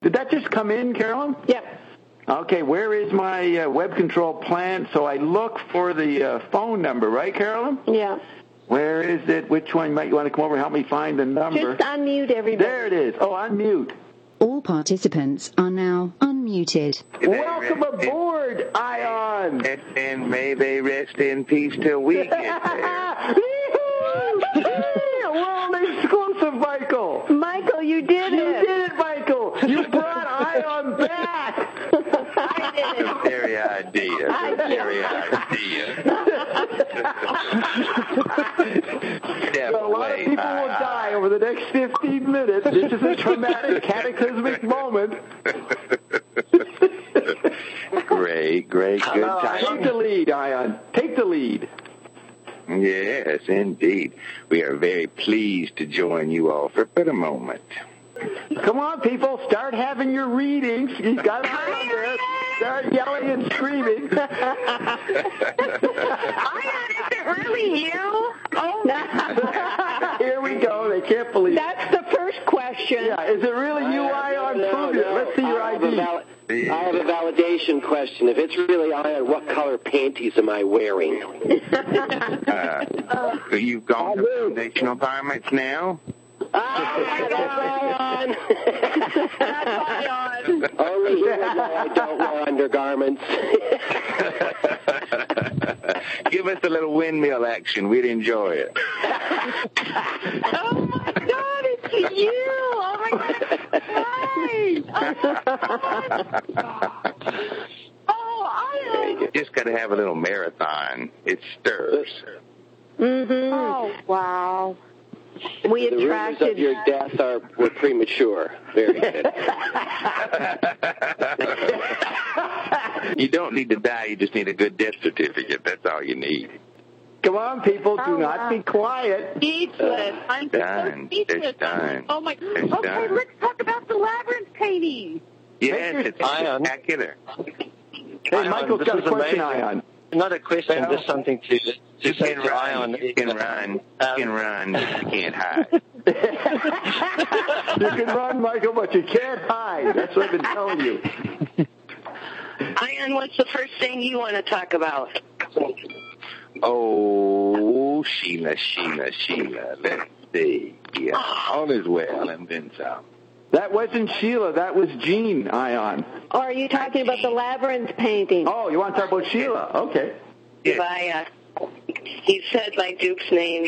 Did that just come in, Carolyn? Yep. Okay, where is my web control plant? So I look for the phone number, right, Carolyn? Yeah. Where is it? Which one? You want to come over and help me find the number? Just unmute everybody. There it is. Oh, unmute. All participants are now unmuted. Welcome aboard, Ion. And may they rest in peace till we get there. World exclusive, Michael. Michael, you did it. You did it, Michael. You brought Ion back. I did it. Very idea. Very idea. Well, a lot of people will die over the next 15 minutes. This is a traumatic, cataclysmic moment. Great, good time. Take the lead, Ion. Take the lead. Yes, indeed. We are very pleased to join you all for but a moment. Come on, people. Start having your readings. You got to on there. Start yelling and screaming. Ion, is it really you? Oh, Here we go. They can't believe it. That's the first question. Yeah, is it really you, Ion? Prove it. Let's see your ID. I have a validation question. If it's really Ion, what color panties am I wearing? So you've gone to foundational garments now? Ion! Only here I don't wear undergarments. Give us a little windmill action. We'd enjoy it. oh my God, it's you! Oh my God, oh, Ion! Just got to have a little marathon. It stirs. Mm-hmm. Oh, wow. We The rumors attracted. of your death were premature. Very good. You don't need to die. You just need a good death certificate. That's all you need. Come on, people. Do not be quiet. Speechless. I'm Done. so speechless. It's done. Oh my. It's Okay, done. let's talk about the labyrinth painting. Yes, it's Ion. spectacular. Hey, Michael's got a question, Ion. Not a question, just something to You say can to run. Ion. You can run. You can run. But you can't hide. You can run, Michael, but you can't hide. That's what I've been telling you. Ion, what's the first thing you want to talk about? Oh, Sheila. Let's see. Yeah, all is well and then some. That wasn't Sheila. That was Jean, Ion. Or are you talking about the labyrinth painting? Oh, you want to talk about Sheila? Okay. Yes. He said my Duke's name.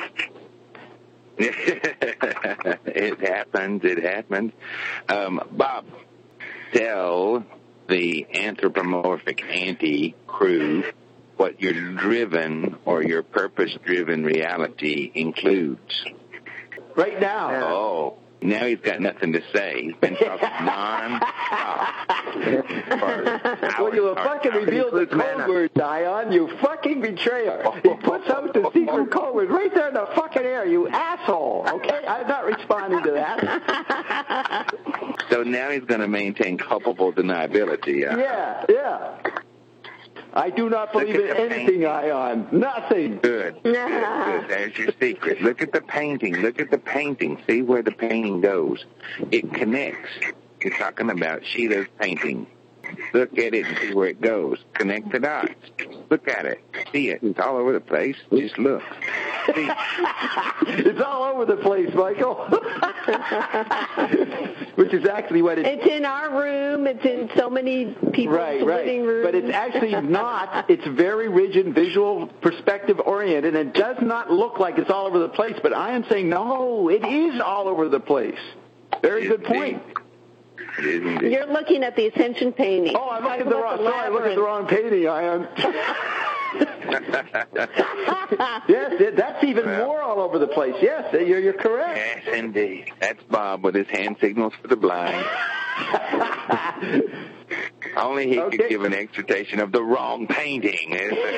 It happens. Bob, tell the anthropomorphic anti-crew what your driven or your purpose-driven reality includes. Right now. Oh, now he's got nothing to say. He's been talking non-stop. Well, you fucking revealed the code word, Ion. You fucking betrayer. He puts out the secret code word right there in the fucking air, you asshole. Okay? I'm not responding to that. So now he's going to maintain culpable deniability. Yeah. I do not believe in anything, Ion. Nothing. Good. There's your secret. Look at the painting. See where the painting goes. It connects. You're talking about Sheila's painting. Look at it and see where it goes. Connect the dots. Look at it. See it. It's all over the place. Just look. See. It's all over the place, Michael. Which is actually what it is. It's in our room. It's in so many people's living rooms. But it's actually not. It's very rigid, visual, perspective-oriented, and it does not look like it's all over the place. But I am saying, no, it is all over the place. Very good point. It is indeed. You're looking at the Ascension painting. Oh, I'm looking at the wrong painting, Ion. Yes, that's even more all over the place. Yes, you're correct. Yes, indeed. That's Bob with his hand signals for the blind. Only he could give an exhortation of the wrong painting.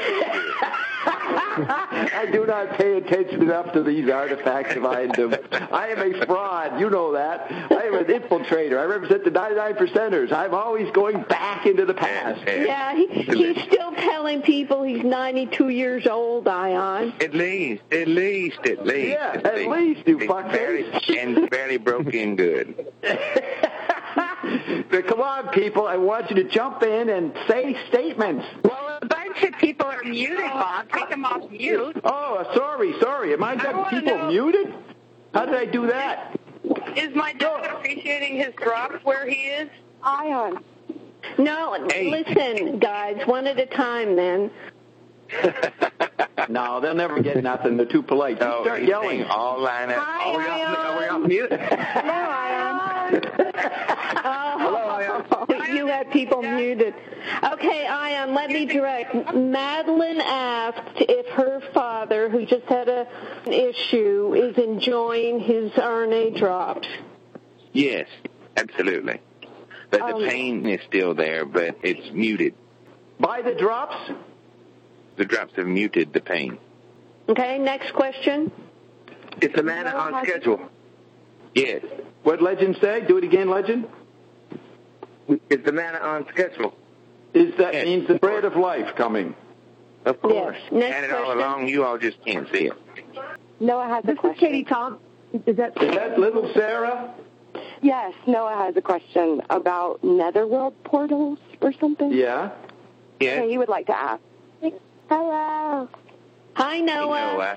I do not pay attention enough to these artifacts of Iondom. I am a fraud. You know that. I am an infiltrator. I represent the 99%ers. I'm always going back into the past. Yeah, he's still telling people he's 92 years old, Ion. At least. Yeah, at least, you fuckface. And barely broke in good. But come on, people. I want you to jump in and say statements. Well, a bunch of people are muted, Bob. Take them off mute. Oh, sorry. Am I got people muted? How did I do that? Is my dad appreciating his drops where he is? Ion. No, listen, guys, one at a time then. No, they'll never get nothing. They're too polite. No, Start yelling. All line up. Hi, We're off mute. Hello, Ion. Hello, Ion. You had people muted. Okay, Ion, let me direct. Madeline asked if her father, who just had an issue, is enjoying his RNA drops. Yes, absolutely. But the pain is still there, but it's muted. Buy the drops? The drops have muted the pain. Okay, next question. Is the man on schedule? Yes. What Legend say? Do it again, Legend. Is the man on schedule? Means the bread of life coming? Of course. Yes. Next Had it all question. along, you all just can't see it. Noah has a question. This is Katie Tom. Is that little Sarah? Yes, Noah has a question about netherworld portals or something. Yeah. Yeah. Okay, he would like to ask. Hello. Hi, Noah.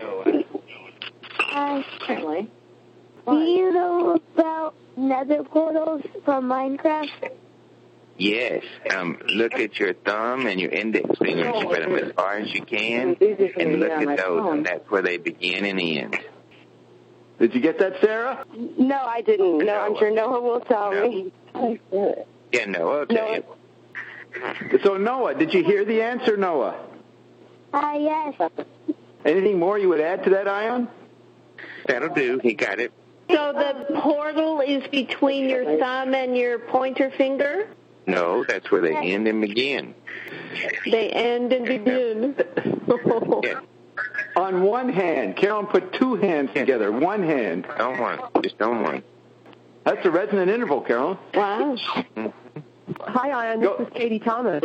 Hi. Certainly. Do you know about nether portals from Minecraft? Yes. Look at your thumb and your index finger and spread them as far as you can, and look at those, and that's where they begin and end. Did you get that, Sarah? No, I didn't. No, I'm sure Noah will tell me. Yeah, Noah will tell you. So, Noah, did you hear the answer, Noah? Yes. Anything more you would add to that, Ion? That'll do. He got it. So the portal is between your thumb and your pointer finger? No, that's where they end and begin. They end and begin. Yeah. On one hand. Carolyn put two hands together. One hand. Don't one. Just don't one. That's a resonant interval, Carolyn. Wow. Hi, Ion. This is Katie Thomas.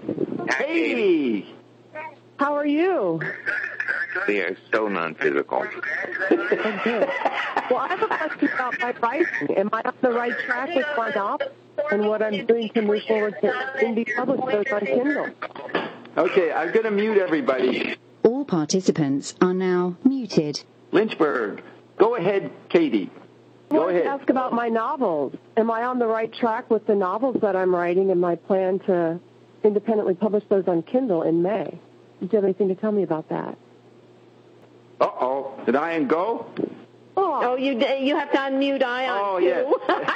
Hey! How are you? They are so non-physical. Well, I have a question about my writing. Am I on the right track with my novel and what I'm doing to move forward to be published those on Kindle? Okay, I'm going to mute everybody. All participants are now muted. Lynchburg. Go ahead, Katie. Go ahead. I wanted to ask about my novels. Am I on the right track with the novels that I'm writing and my plan to independently publish those on Kindle in May? Do you have anything to tell me about that? Uh-oh. Did Ion go? Oh, you have to unmute Ion, too.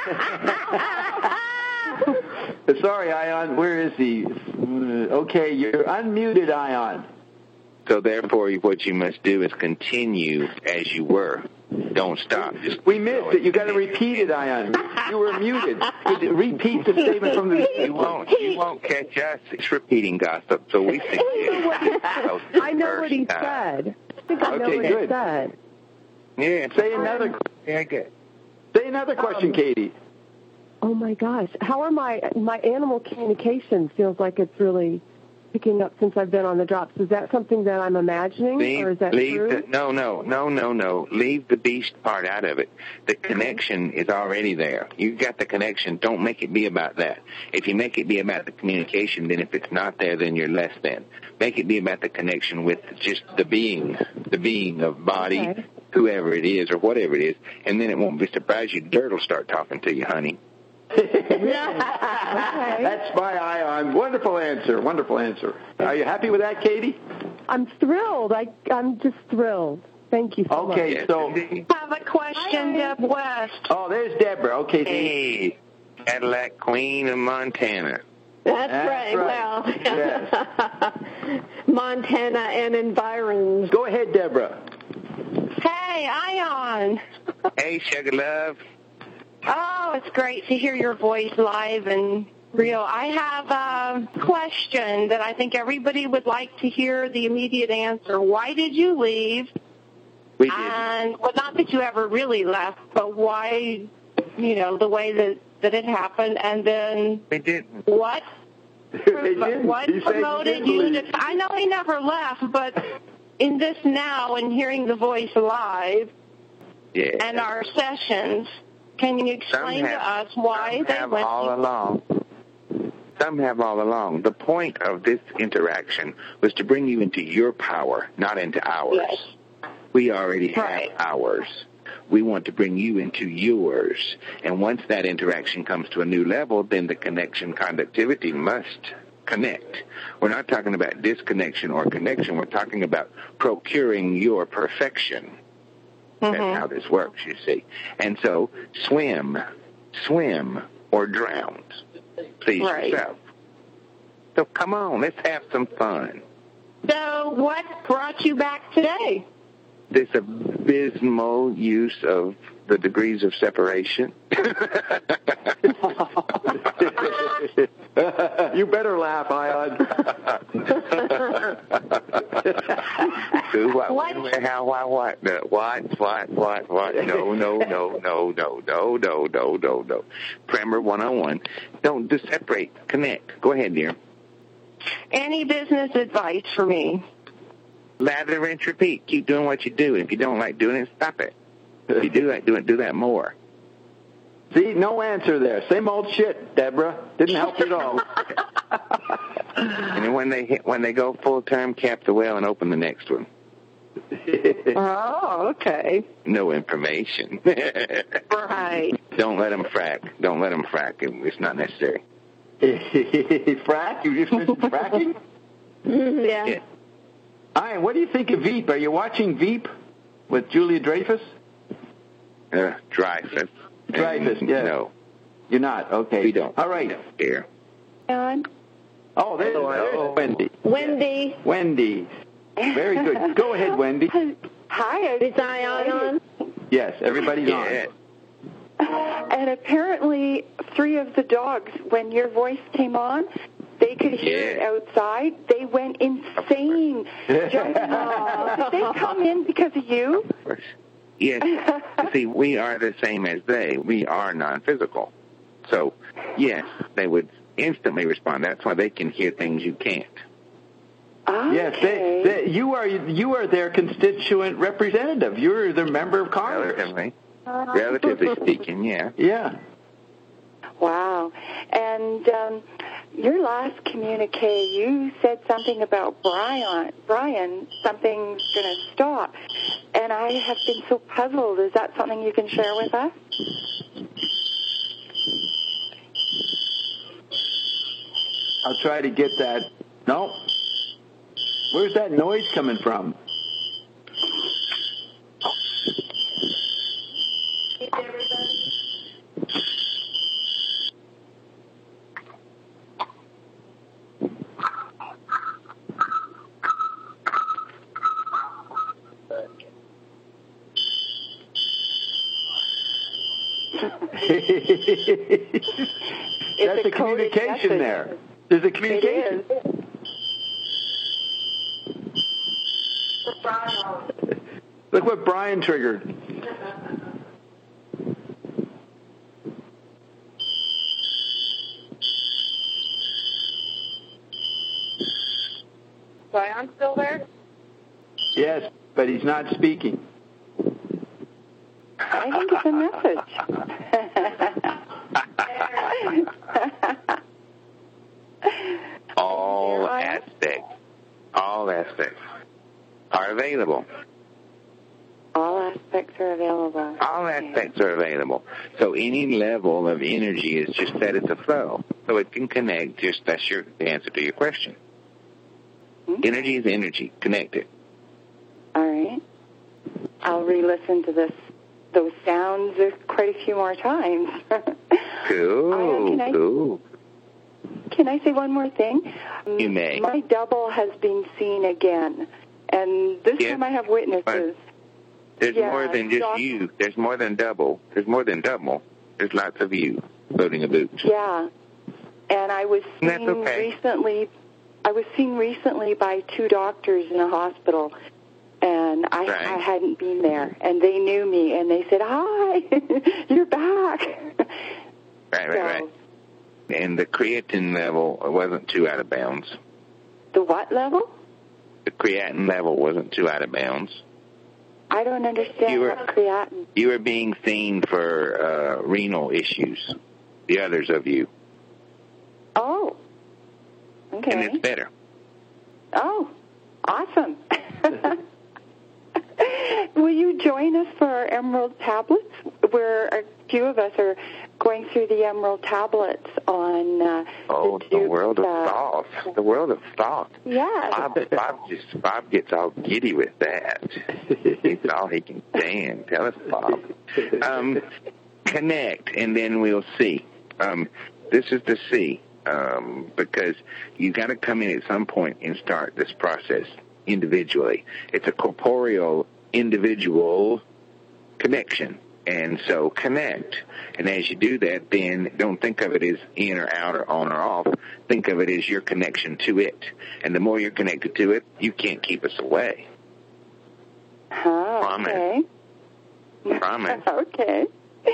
Yeah. Sorry, Ion. Where is he? Okay, you're unmuted, Ion. So therefore, what you must do is continue as you were. Don't stop. We missed it. You got to repeat it, Ion. You were muted. Repeat the statement from the... You won't catch us. It's repeating gossip, so we think I know what he said. I know what he said. Yeah. Say another... Yeah, good. Say another question, Katie. Oh, my gosh. How are my animal communication feels like it's really picking up since I've been on the drops. Is that something that I'm imagining, or is that true? No. Leave the beast part out of it. The connection is already there. You've got the connection. Don't make it be about that. If you make it be about the communication, then if it's not there, then you're less than. Make it be about the connection with just the being of body, whoever it is or whatever it is, and then it won't be surprised you. Dirt will start talking to you, honey. That's my Ion. Wonderful answer. Are you happy with that, Katie? I'm thrilled. I'm just thrilled. Thank you so much. Okay, so... have a question, Deb West. Oh, there's Deborah. Okay. Hey, Cadillac Queen of Montana. That's right. Well, yes. Montana and environs. Go ahead, Deborah. Hey, Ion. Hey, Sugar Love. Oh, it's great to hear your voice live and real. I have a question that I think everybody would like to hear the immediate answer. Why did you leave? We did. And, well, not that you ever really left, but why, the way that it happened, and then we didn't. What What promoted you to... I know he never left, but in this now and hearing the voice live and our sessions... Can you explain to us why they went all along? Some have all along. The point of this interaction was to bring you into your power, not into ours. Yes. We already have ours. We want to bring you into yours. And once that interaction comes to a new level, then the connection conductivity must connect. We're not talking about disconnection or connection. We're talking about procuring your perfection. That's how this works, you see. And so swim, or drown. Please yourself. So come on, let's have some fun. So what brought you back today? This abysmal use of the degrees of separation. You better laugh, Ion. What? No. Primer 101. Don't just separate. Connect. Go ahead, dear. Any business advice for me? Lather, rinse, repeat. Keep doing what you do. If you don't like doing it, stop it. If you do like doing it, do that more. See, no answer there. Same old shit, Deborah. Didn't help you at all. And then when they go full term, cap the well and open the next one. Oh, okay. No information. Right. Don't let them frack. It's not necessary. Frack? You just mentioned fracking? Yeah. Ian, what do you think of Veep? Are you watching Veep with Julia Dreyfus? Dreyfus. Dreyfus, yes. No. You're not? Okay. We don't. All right. Here. Oh, there's Wendy. Wendy. Very good. Go ahead, Wendy. Hi. Is Ion on? Yes, everybody's on. And apparently 3 of the dogs, when your voice came on, they could hear it outside. They went insane. Jumping off. Did they come in because of you? Yes. You see, we are the same as they. We are non-physical. So, yes, they would instantly respond. That's why they can hear things you can't. Okay. Yes, you are their constituent representative. You're their member of Congress. Relatively speaking, yeah. Yeah. Wow. And your last communique, you said something about Brian, something's going to stop. And I have been so puzzled. Is that something you can share with us? I'll try to get that. No. Where's that noise coming from? That's a communication there. There's a communication. Look what Brian triggered. Brian still there? Yes, but he's not speaking. I think it's a message. All aspects are available. All aspects are available. All aspects are available. So any level of energy is just set it to flow. So it can connect. That's the answer to your question. Okay. Energy is energy. Connect it. All right. I'll re-listen to those sounds quite a few more times. Cool. Can I say one more thing? You may. My double has been seen again, and this time I have witnesses. There's more than just you. There's more than double. There's lots of you loading a boot. Yeah, and I was seen recently. I was seen recently by 2 doctors in a hospital, and I hadn't been there, and they knew me, and they said, "Hi, you're back." Right. And the creatine level wasn't too out of bounds. The what level? The creatine level wasn't too out of bounds. I don't understand what creatinine. You are being seen for renal issues, the others of you. Oh, okay. And it's better. Oh, awesome. Will you join us for our Emerald Tablets, where a few of us are going through the Emerald Tablets on the world of thought. The world of thought. Yeah. Bob gets all giddy with that. It's all he can stand. Tell us, Bob. Connect, and then we'll see. This is the C, because you got to come in at some point and start this process individually. It's a corporeal, individual connection. And so connect. And as you do that, then don't think of it as in or out or on or off. Think of it as your connection to it. And the more you're connected to it, you can't keep us away. Oh, Promise. Okay. Promise. Okay.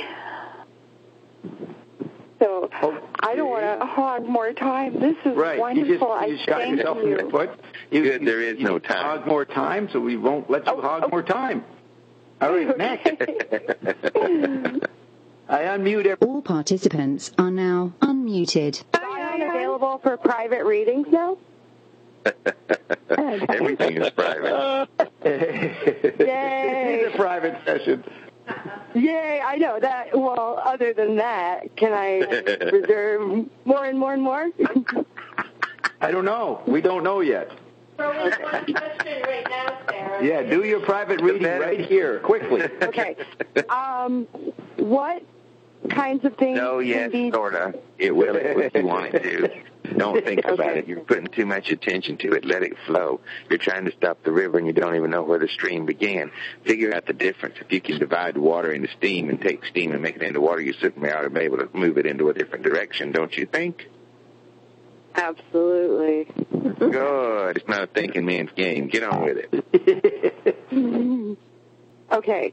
So I don't want to hog more time. This is wonderful. You just shot yourself in the foot. Good, there is no time. Hog more time, so we won't let you hog more time. All right, next. I unmute everyone. All participants are now unmuted. Are you available for private readings now? Everything is private. Yay! It's a private session. Yay, I know that. Well, other than that, can I reserve more and more and more? I don't know. We don't know yet. Right now, Sarah. Yeah, do your private reading right here, quickly. Okay. What kinds of things No, yes, sort of. It will if you want it to. Don't think about it. You're putting too much attention to it. Let it flow. You're trying to stop the river, and you don't even know where the stream began. Figure out the difference. If you can divide water into steam and take steam and make it into water, you certainly ought to be able to move it into a different direction, don't you think? Absolutely. Good. It's not a thinking man's game. Get on with it. Okay.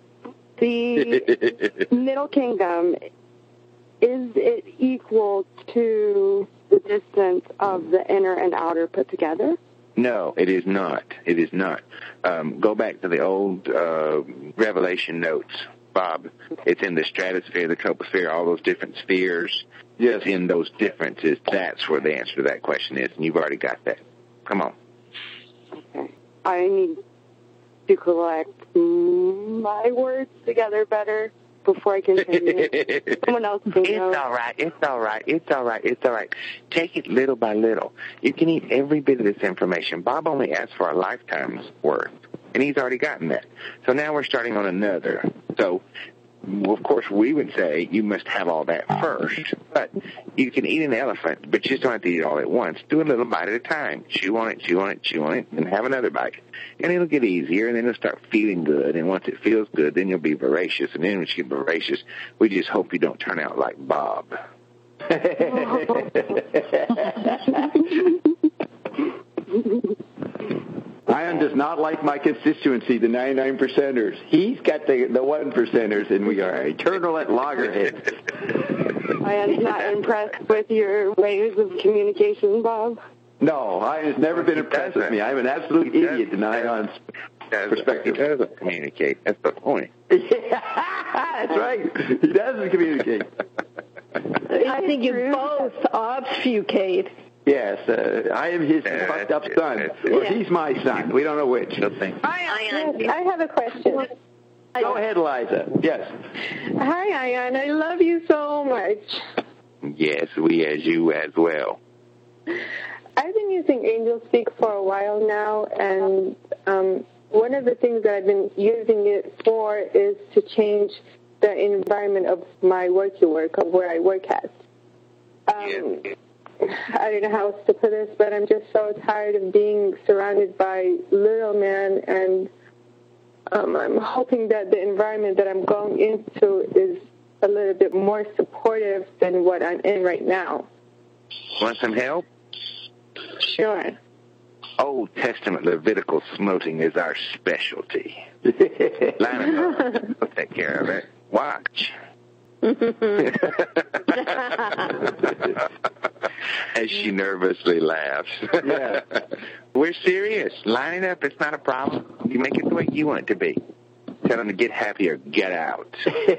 The Middle Kingdom, is it equal to the distance of the inner and outer put together? No, it is not. It is not. Go back to the old Revelation notes, Bob. It's in the stratosphere, the troposphere, all those different spheres. Yes. It's in those differences. That's where the answer to that question is, and you've already got that. Come on. Okay. I need to collect my words together better before I continue. Someone else can know. It's all right. It's all right. It's all right. It's all right. Take it little by little. You can eat every bit of this information. Bob only asked for a lifetime's worth, and he's already gotten that. So now we're starting on another. So, of course, we would say you must have all that first. But you can eat an elephant, but you just don't have to eat it all at once. Do a little bite at a time. Chew on it, chew on it, chew on it, and have another bite. And it'll get easier, and then it'll start feeling good. And once it feels good, then you'll be voracious. And then when you get voracious, we just hope you don't turn out like Bob. Ian does not like my constituency, the 99%ers. He's got the 1%ers, and we are eternal at loggerheads. I am not impressed with your ways of communication, Bob. No, Ian's never been impressed with me. I'm an absolute idiot in Ian's perspective. He doesn't communicate. That's the point. That's right. He doesn't communicate. I think you both obfuscate. Yes, I am his fucked up son. Or he's my son. We don't know which. I have a question. Go ahead, Liza. Yes. Hi, Ian. I love you so much. Yes, we as you as well. I've been using Angel Speak for a while now, and one of the things that I've been using it for is to change the environment of my work, of where I work at. I don't know how else to put this, but I'm just so tired of being surrounded by little men, and I'm hoping that the environment that I'm going into is a little bit more supportive than what I'm in right now. Want some help? Sure. Old Testament Levitical smoting is our specialty. Line 'em up. We'll take care of it. Watch. As she nervously laughs. Yeah. We're serious. Line it up. It's not a problem. You make it the way you want it to be. Tell them to get happy or get out.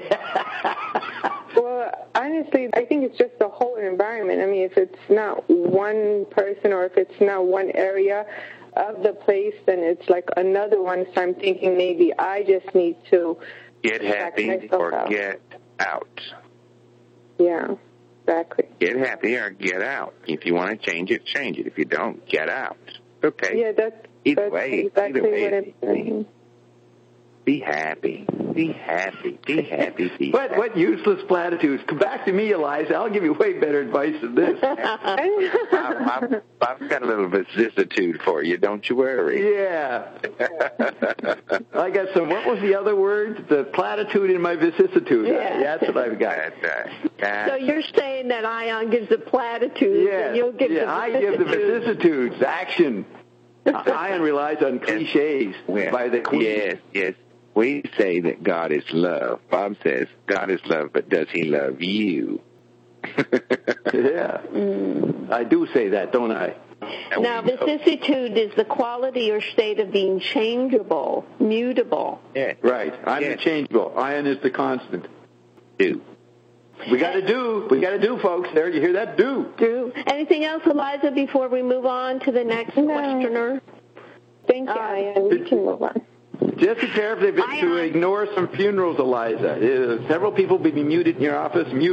Well, honestly, I think it's just the whole environment. I mean, if it's not one person or if it's not one area of the place, then it's like another one. So I'm thinking maybe I just need to get happy or get out. Yeah, exactly. Get happy or get out. If you want to change it, change it. If you don't, get out. Okay. Yeah, that's exactly what I'm saying. Be happy. Be happy. Be happy. Be happy. What useless platitudes. Come back to me, Eliza. I'll give you way better advice than this. I've got a little vicissitude for you. Don't you worry. Yeah. I got some. What was the other word? The platitude in my vicissitude. Yeah. That's what I've got. So you're saying that Ion gives the platitudes and you'll give the vicissitudes. I give the vicissitudes. Action. Ion relies on cliches by the Queen. Yes. We say that God is love. Bob says God is love, but does he love you? Yeah. I do say that, don't I? Now, vicissitude is the quality or state of being changeable, mutable. Yeah. Right. I'm the changeable. Ion is the constant. Do. We got to do, folks. There, you hear that? Do. Anything else, Eliza, before we move on to the next questioner? Thank you, Ion. We can move on. Just be careful to ignore some funerals, Eliza. Several people will be muted in your office, and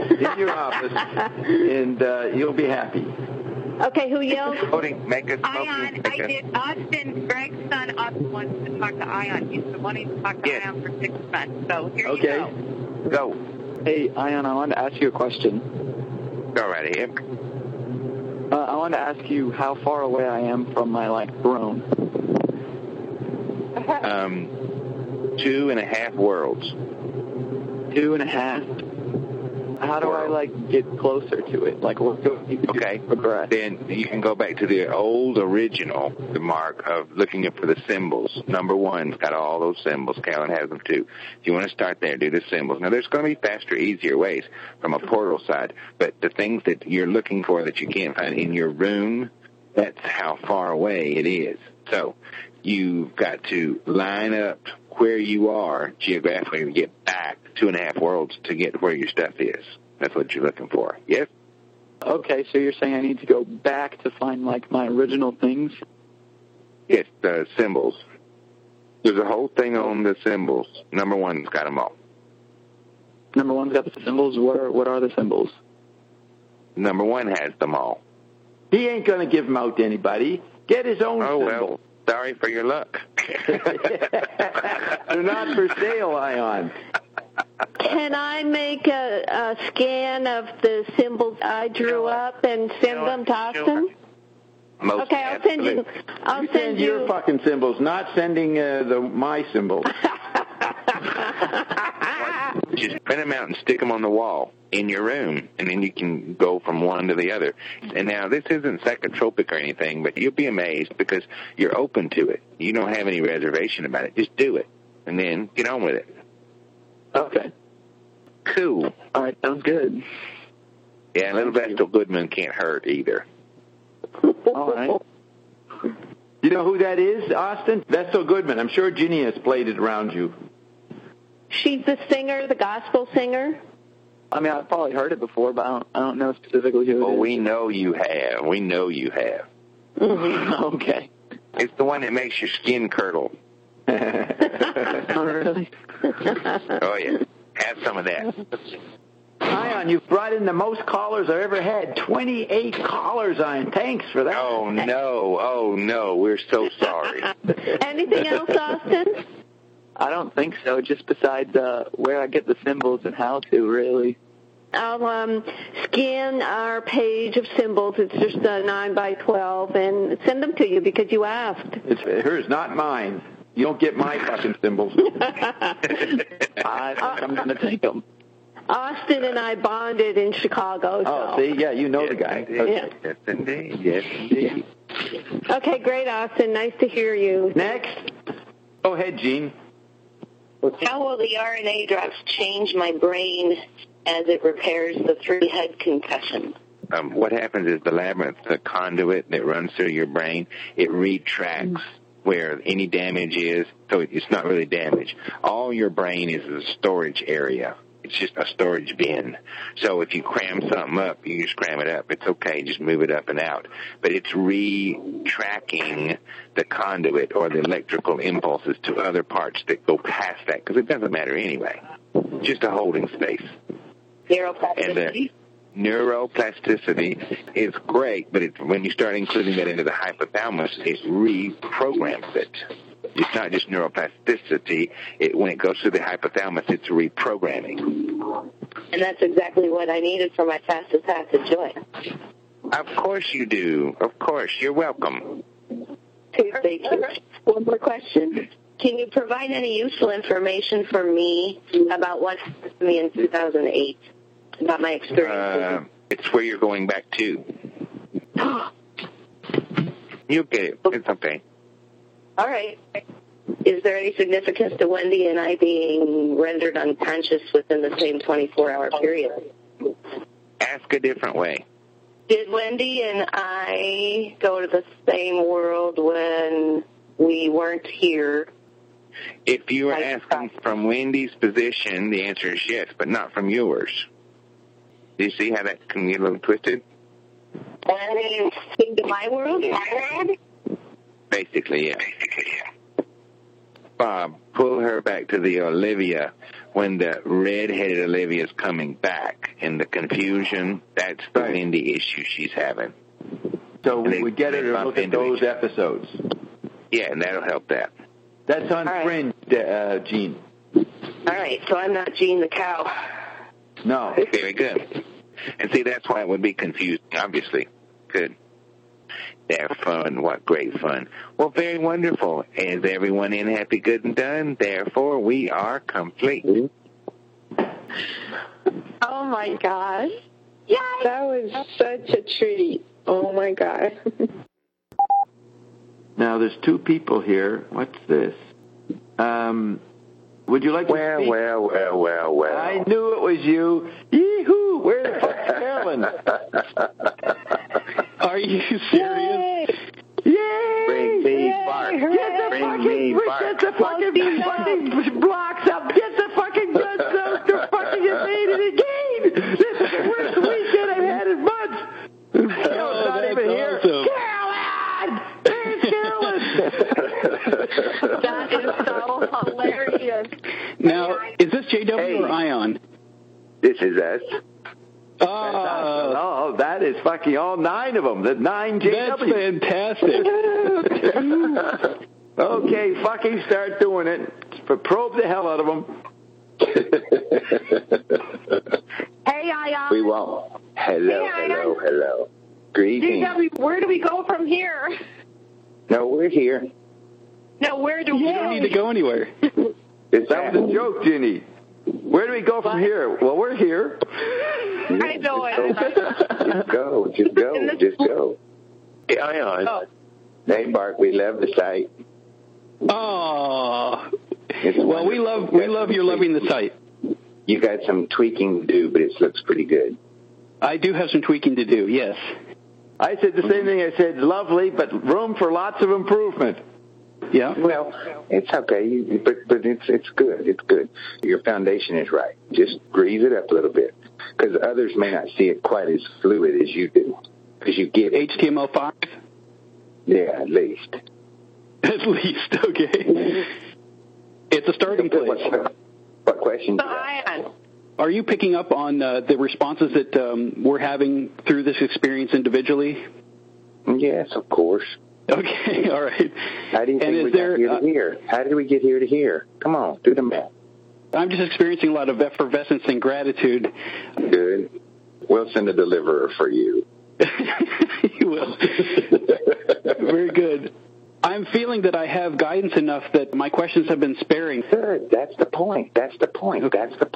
you'll be happy. Okay, who yelled? Make Ion, I did. Austin, Greg's son, Austin wants to talk to Ion. He's been wanting to talk to Ion for 6 months. So here you go. Go. Hey, Ion, I wanted to ask you a question. Go right ahead. I wanted to ask you how far away I am from my, throne. 2.5 worlds. 2.5? How do I, get closer to it? What do I need to do to progress? Then you can go back to the old original, the mark of looking up for the symbols. Number 1's got all those symbols. Callan has them too. If you want to start there, do the symbols. Now, there's going to be faster, easier ways from a portal side, but the things that you're looking for that you can't find in your room, that's how far away it is. So you've got to line up where you are geographically to get back 2.5 worlds to get where your stuff is. That's what you're looking for. Yes? Okay, so you're saying I need to go back to find, my original things? Yes, the symbols. There's a whole thing on the symbols. Number 1's got them all. Number 1's got the symbols? What are the symbols? Number 1 has them all. He ain't going to give them out to anybody. Get his own symbol. Well, sorry for your luck. They're not for sale, Ion. Can I make a scan of the symbols I drew up and send them to Austin? Okay, I'll send you. I'll send you your fucking symbols, not sending my symbols. Just print them out and stick them on the wall in your room, and then you can go from one to the other. And now, this isn't psychotropic or anything, but you'll be amazed because you're open to it. You don't have any reservation about it. Just do it, and then get on with it. Okay. Cool. All right, sounds good. Yeah, a little Vestal Goodman can't hurt either. All right. You know who that is, Austin? Vestal Goodman. I'm sure Ginny has played it around you. She's the singer, the gospel singer? I mean, I've probably heard it before, but I don't know specifically who it is. We know you have. We know you have. Mm-hmm. Okay. It's the one that makes your skin curdle. Oh, really? Oh, yeah. Have some of that. Ion, you've brought in the most callers I've ever had. 28 callers, Ion. Thanks for that. Oh, no. We're so sorry. Anything else, Austin? I don't think so, just besides where I get the symbols and how to, really. I'll scan our page of symbols. It's just 9 by 12, and send them to you because you asked. It's hers, not mine. You don't get my fucking symbols. I'm going to take them. Austin and I bonded in Chicago. Oh, see? Yeah, you know the guy. Yeah. Yes, indeed. Yes, indeed. Okay, great, Austin. Nice to hear you. Next. Go ahead, Gene. How will the RNA drops change my brain as it repairs the 3 head concussion? what happens is the labyrinth, the conduit that runs through your brain, it retracts where any damage is, so it's not really damage. All your brain is a storage area. It's just a storage bin. So if you cram something up, you just cram it up. It's okay. Just move it up and out. But it's retracking the conduit or the electrical impulses to other parts that go past that, because it doesn't matter anyway. Just a holding space. Neuroplasticity? And neuroplasticity is great, but when you start including that into the hypothalamus, it reprograms it. It's not just neuroplasticity. When it goes through the hypothalamus, it's reprogramming. And that's exactly what I needed for my fastest path to joy. Of course you do. Of course. You're welcome. Thank you. One more question. Can you provide any useful information for me about what happened to me in 2008, about my experience? It's where you're going back to. You'll get it. It's okay. All right. Is there any significance to Wendy and I being rendered unconscious within the same 24-hour period? Ask a different way. Did Wendy and I go to the same world when we weren't here? If you were asking from Wendy's position, the answer is yes, but not from yours. Do you see how that can get a little twisted? Wendy came to my world? Basically, yeah. Bob, pull her back to the Olivia when the red-headed Olivia's coming back. In the confusion, that's the Wendy issue she's having. So we get her to look at those episodes. Yeah, and that'll help that. That's on Fringe, Gene. All right, so I'm not Gene the cow. No. Very good. And see, that's why it would be confusing, obviously. Good. They're fun. What great fun. Well, very wonderful. Is everyone in happy, good, and done? Therefore, we are complete. Oh, my gosh. Yeah. That was such a treat. Oh, my God. Now, there's two people here. What's this? Would you like to speak? Well. I knew it was you. Yee-hoo! Where the fuck's Carolyn? Are you serious? Yay! Bring me bark. Get the fucking blocks up. Get the fucking guns out. The fucking invaded again. This is the worst weekend I've had in months. Carolyn's not even here. Awesome. Carolyn! Where's Carolyn? That is so hilarious. Now, is this JW or Ion? This is us. Oh, that is fucking all 9 of them. The 9 JW. That's fantastic. Okay, fucking start doing it. Probe the hell out of them. Hey, Ion. We won't. Hello. Greetings. JW, where do we go from here? No, we're here. No, where do we You don't need to go anywhere. That was a joke, Ginny. Where do we go from here? Well, we're here. I know it. Just go. Hey, Ion. Oh. Hey, Mark, we love the site. Oh. Well, we love your loving the site. You got some tweaking to do, but it looks pretty good. I do have some tweaking to do, yes. I said the same thing. I said, lovely, but room for lots of improvement. Yeah. Well, it's okay, but it's good. It's good. Your foundation is right. Just grease it up a little bit, because others may not see it quite as fluid as you do, because you get it. HTML5? Yeah, at least. At least, okay. It's a starting place. What question? Are you picking up on the responses that we're having through this experience individually? Yes, of course. Okay, all right. How do you think we got here to here? How did we get here to here? Come on, do the math. I'm just experiencing a lot of effervescence and gratitude. Good. We'll send a deliverer for you. You will. Very good. I'm feeling that I have guidance enough that my questions have been sparing. Good. That's the point. Okay. That's the point.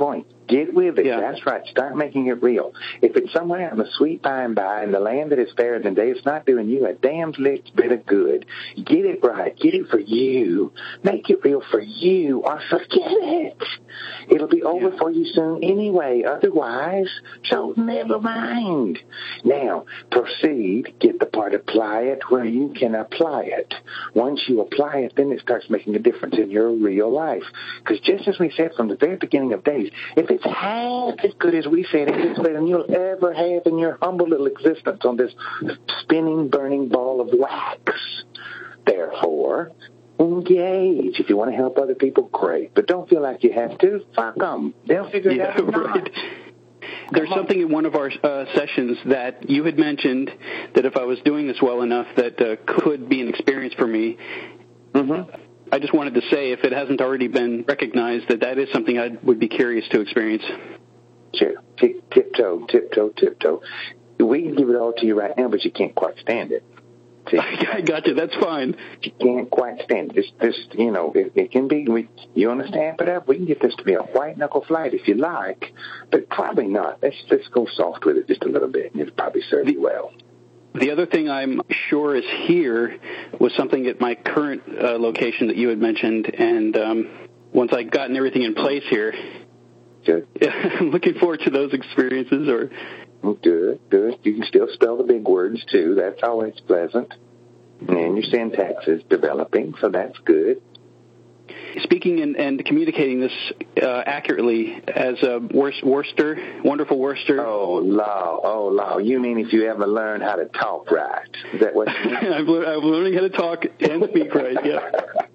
Get with it. Yeah. That's right. Start making it real. If it's somewhere out in the sweet by and by in the land that is fairer than day, it's not doing you a damn bit of good. Get it right. Get it for you. Make it real for you, or forget it. It'll be over for you soon anyway. Otherwise, so never mind. Now, proceed. Get the part, apply it where you can apply it. Once you apply it, then it starts making a difference in your real life. Because just as we said from the very beginning of days, if it's half as good as we said, it's better than you'll ever have in your humble little existence on this spinning, burning ball of wax. Therefore, engage. If you want to help other people, great. But don't feel like you have to. Fuck them. They'll figure it out. Right. There's something in one of our sessions that you had mentioned that if I was doing this well enough that could be an experience for me. Mm-hmm. I just wanted to say, if it hasn't already been recognized, that is something I would be curious to experience. Sure. Tiptoe. We can give it all to you right now, but you can't quite stand it. See? I got you. That's fine. You can't quite stand it. This, it can be, you understand, but we can get this to be a white-knuckle flight if you like, but probably not. Let's go soft with it just a little bit, and it'll probably serve you well. The other thing I'm sure is here was something at my current location that you had mentioned, and once I'd gotten everything in place here, good. I'm looking forward to those experiences. Good. You can still spell the big words, too. That's always pleasant. And your syntax is developing, so that's good. Speaking and communicating this accurately as wonderful Worcester. Oh, law. You mean if you ever learn how to talk right? Is that what you mean? I'm learning how to talk and speak right, yeah.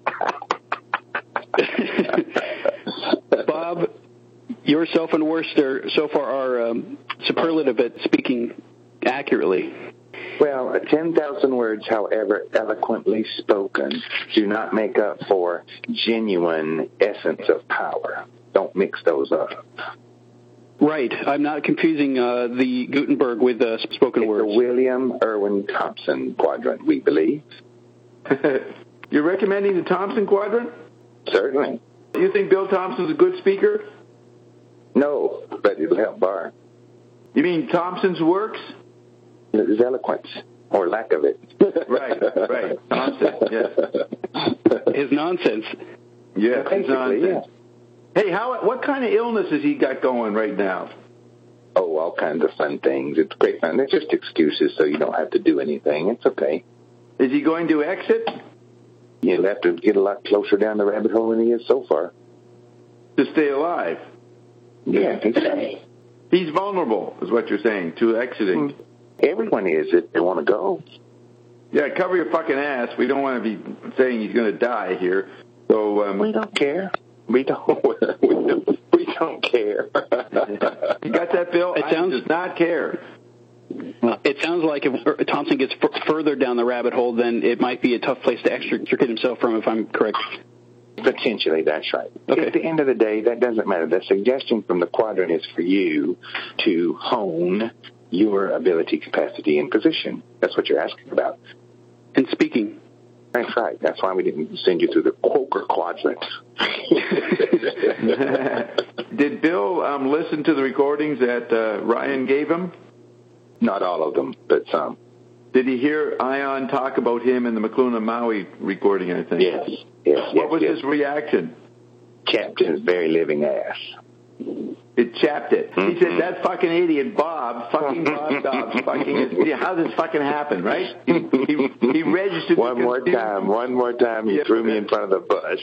Bob, yourself and Worcester so far are superlative at speaking accurately. Well, 10,000 words, however eloquently spoken, do not make up for genuine essence of power. Don't mix those up. Right. I'm not confusing the Gutenberg with spoken words. It's the William Irwin Thompson quadrant, we believe. You're recommending the Thompson quadrant? Certainly. You think Bill Thompson's a good speaker? No, but it'll help Bar. You mean Thompson's works? His eloquence, or lack of it. Right. Thompson, yes. His nonsense. Yes, his nonsense. Yeah. Hey, what kind of illness has he got going right now? Oh, all kinds of fun things. It's great fun. They're just excuses so you don't have to do anything. It's okay. Is he going to exit? You'll have to get a lot closer down the rabbit hole than he is so far. To stay alive? Yeah, exactly. He's vulnerable, is what you're saying, to exiting. Everyone is if they want to go. Yeah, cover your fucking ass. We don't want to be saying he's going to die here. So we don't care. We don't care. You got that, Bill? Does not care. It sounds like if Thompson gets further down the rabbit hole, then it might be a tough place to extricate himself from, if I'm correct. Potentially, that's right. Okay. At the end of the day, that doesn't matter. The suggestion from the quadrant is for you to hone your ability, capacity, and position. That's what you're asking about. And speaking. That's right. That's why we didn't send you through the Quaker quadrant. Did Bill listen to the recordings that Ryan gave him? Not all of them, but some. Did he hear Ion talk about him in the McLuhan Maui recording, I think? Yes. What was his reaction? Chapped his very living ass. It chapped it. Mm-hmm. He said, that fucking idiot Bob, fucking Bob Dobbs, how does this fucking happen, right? He registered. One more time, he threw me in front of the bus.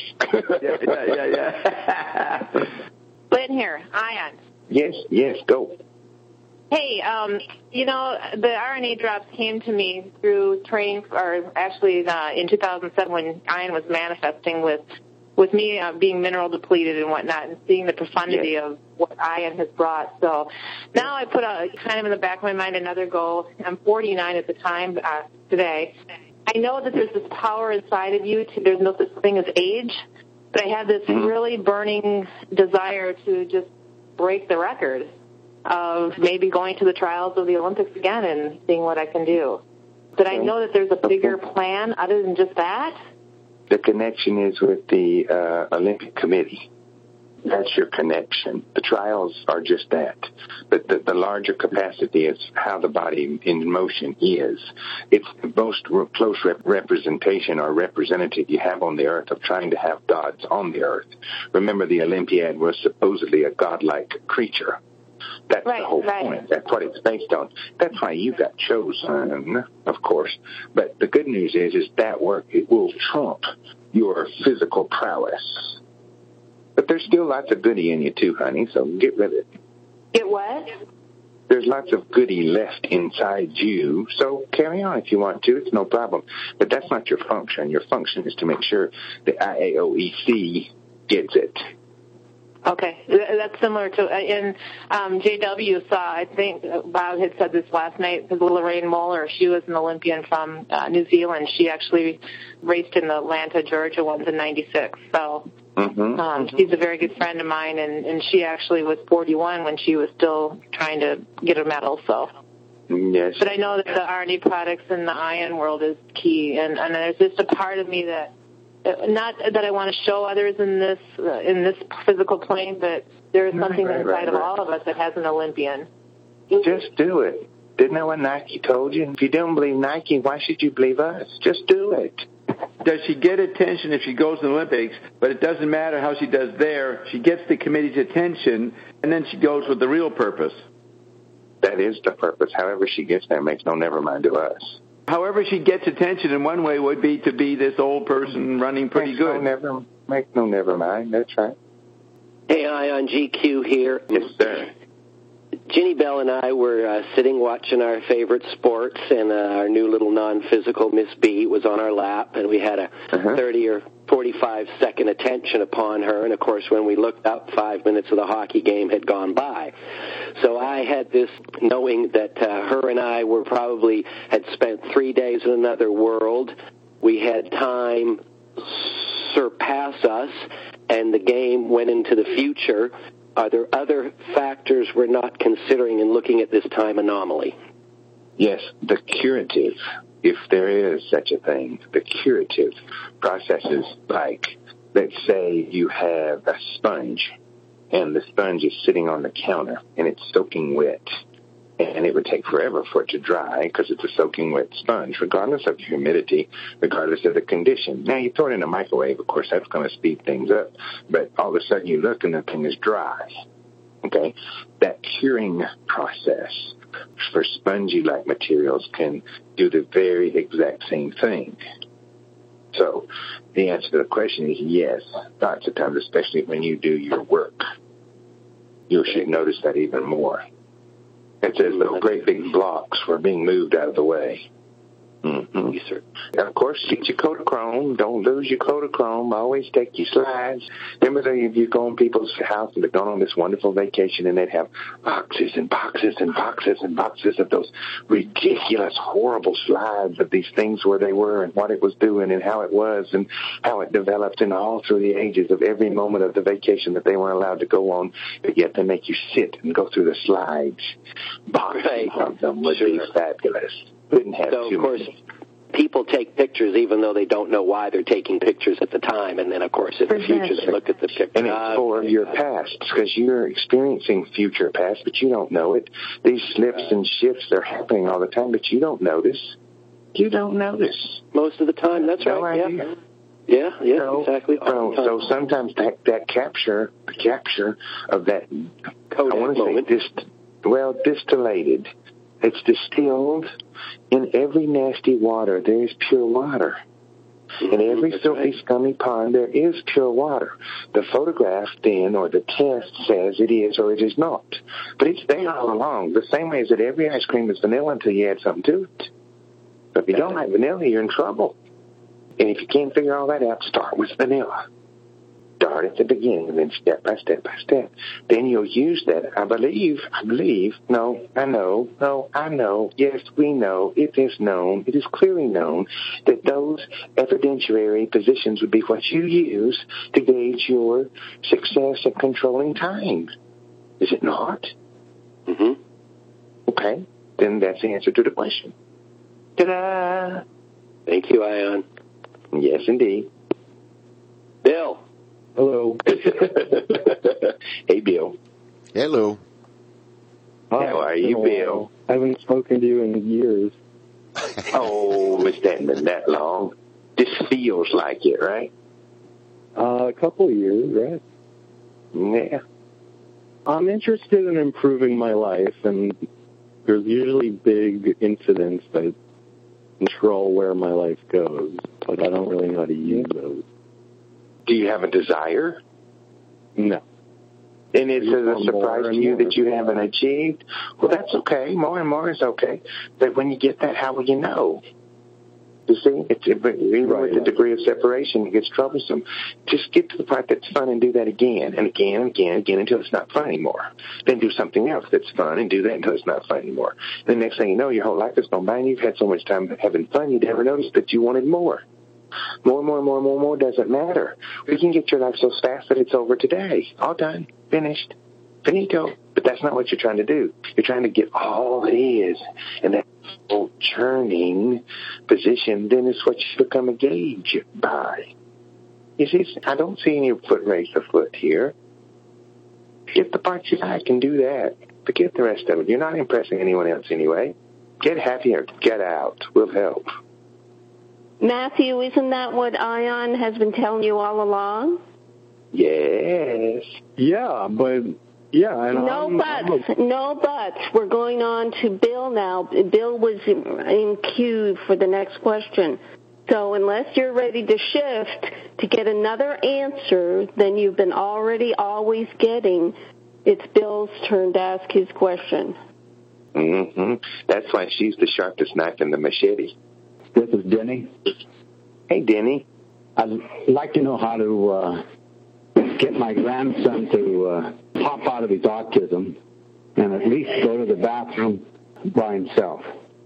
Yeah. Lynn here, Ion. Yes, go. Hey, the RNA drops came to me through training, or actually in 2007 when Ion was manifesting with me being mineral depleted and whatnot, and seeing the profundity of what Ion has brought. So now I put kind of in the back of my mind another goal. I'm 49 at the time today. I know that there's this power inside of you. There's no such thing as age, but I have this really burning desire to just break the record of maybe going to the trials of the Olympics again and seeing what I can do. But I know that there's a bigger plan other than just that. The connection is with the Olympic Committee. That's your connection. The trials are just that. But the larger capacity is how the body in motion is. It's the most close representation or representative you have on the earth of trying to have gods on the earth. Remember, the Olympiad was supposedly a godlike creature. That's the whole point. That's what it's based on. That's why you got chosen, of course. But the good news is that work, it will trump your physical prowess. But there's still lots of goody in you, too, honey, so get rid of it. Get what? There's lots of goody left inside you, so carry on if you want to. It's no problem. But that's not your function. Your function is to make sure the IAOEC gets it. Okay, that's similar to, and JW saw, I think Bob had said this last night, because Lorraine Moeller, she was an Olympian from New Zealand. She actually raced in the Atlanta, Georgia ones in '96. So she's a very good friend of mine, and she actually was 41 when she was still trying to get a medal. So. Yes. But I know that the RNA products in the ion world is key, and there's just a part of me that, not that I want to show others in this physical plane, but there is something inside of all of us that has an Olympian. Just do it. Didn't know what Nike told you? If you don't believe Nike, why should you believe us? Just do it. Does she get attention if she goes to the Olympics? But it doesn't matter how she does there. She gets the committee's attention, and then she goes with the real purpose. That is the purpose. However she gets there makes no never mind to us. However she gets attention in one way would be to be this old person running pretty good. Make no never mind. That's right. Hey, Ion, GQ here. Yes, sir. Ginny Bell and I were sitting watching our favorite sports, and our new little non-physical Miss B was on our lap, and we had a 30 or 45-second attention upon her. And, of course, when we looked up, 5 minutes of the hockey game had gone by. So I had this knowing that her and I had spent 3 days in another world. We had time surpass us, and the game went into the future. Are there other factors we're not considering in looking at this time anomaly? Yes, the curative, if there is such a thing, the curative processes like, let's say you have a sponge, and the sponge is sitting on the counter, and it's soaking wet. And it would take forever for it to dry because it's a soaking wet sponge, regardless of the humidity, regardless of the condition. Now, you throw it in a microwave, of course, that's going to speed things up. But all of a sudden, you look and the thing is dry. Okay? That curing process for spongy-like materials can do the very exact same thing. So the answer to the question is yes, lots of times, especially when you do your work. You should notice that even more. It says little great big blocks were being moved out of the way. Mm-hmm. Yes, sir. And of course, get your Kodachrome. Don't lose your Kodachrome. Always take your slides. Remember, if you go in people's house and they're going on this wonderful vacation and they'd have boxes and boxes and boxes and boxes of those ridiculous, horrible slides of these things where they were and what it was doing and how it was and how it developed and all through the ages of every moment of the vacation that they weren't allowed to go on, but yet they make you sit and go through the slides. Boxes of them would be fabulous. So, of course, people take pictures even though they don't know why they're taking pictures at the time. And then, of course, in the future, they look at the picture. And it's for your past because you're experiencing future past, but you don't know it. These slips and shifts are happening all the time, but you don't notice. You don't notice. Most of the time, that's right. Idea. Yeah, exactly. So sometimes that capture, the capture of that, Kodak I want to moment. say distillated. It's distilled in every nasty water. There is pure water. In every filthy, scummy pond, there is pure water. The photograph then, or the test says it is or it is not. But it's there all along. The same way as that every ice cream is vanilla until you add something to it. But if you don't like vanilla, you're in trouble. And if you can't figure all that out, start with vanilla. Start at the beginning, and then step by step by step. Then you'll use that. I believe, no, I know, yes, we know, it is known, it is clearly known that those evidentiary positions would be what you use to gauge your success at controlling time. Is it not? Mm-hmm. Okay, then that's the answer to the question. Ta-da! Thank you, Ion. Yes, indeed. Bill. Hello. Hey, Bill. Hello. Hi, how are you, Bill? I haven't spoken to you in years. Oh, it's been that long. This feels like it, right? A couple of years, right? Yeah. I'm interested in improving my life, and there's usually big incidents that control where my life goes, but I don't really know how to use those. Do you have a desire? No. And it's a surprise to you that you haven't achieved? Well, that's okay. More and more is okay. But when you get that, how will you know? You see, even with the degree of separation, it gets troublesome. Just get to the part that's fun and do that again and again and again and again until it's not fun anymore. Then do something else that's fun and do that until it's not fun anymore. The next thing you know, your whole life has gone by and you've had so much time having fun, you never noticed that you wanted more. More doesn't matter. We can get your life so fast that it's over today. All done. Finished. Finito. But that's not what you're trying to do. You're trying to get all it is. And that whole churning position then is what you become a gauge by. You see, I don't see any foot race afoot here. Get the part you like and do that. Forget the rest of it. You're not impressing anyone else anyway. Get happier. Get out. We'll help. Matthew, isn't that what Ion has been telling you all along? Yes. Yeah, but... Yeah, No buts. We're going on to Bill now. Bill was in queue for the next question. So unless you're ready to shift to get another answer than you've been already always getting, it's Bill's turn to ask his question. Mm-hmm. That's why she's the sharpest knife in the machete. This is Denny. Hey, Denny. I'd like to know how to get my grandson to pop out of his autism and at least go to the bathroom by himself.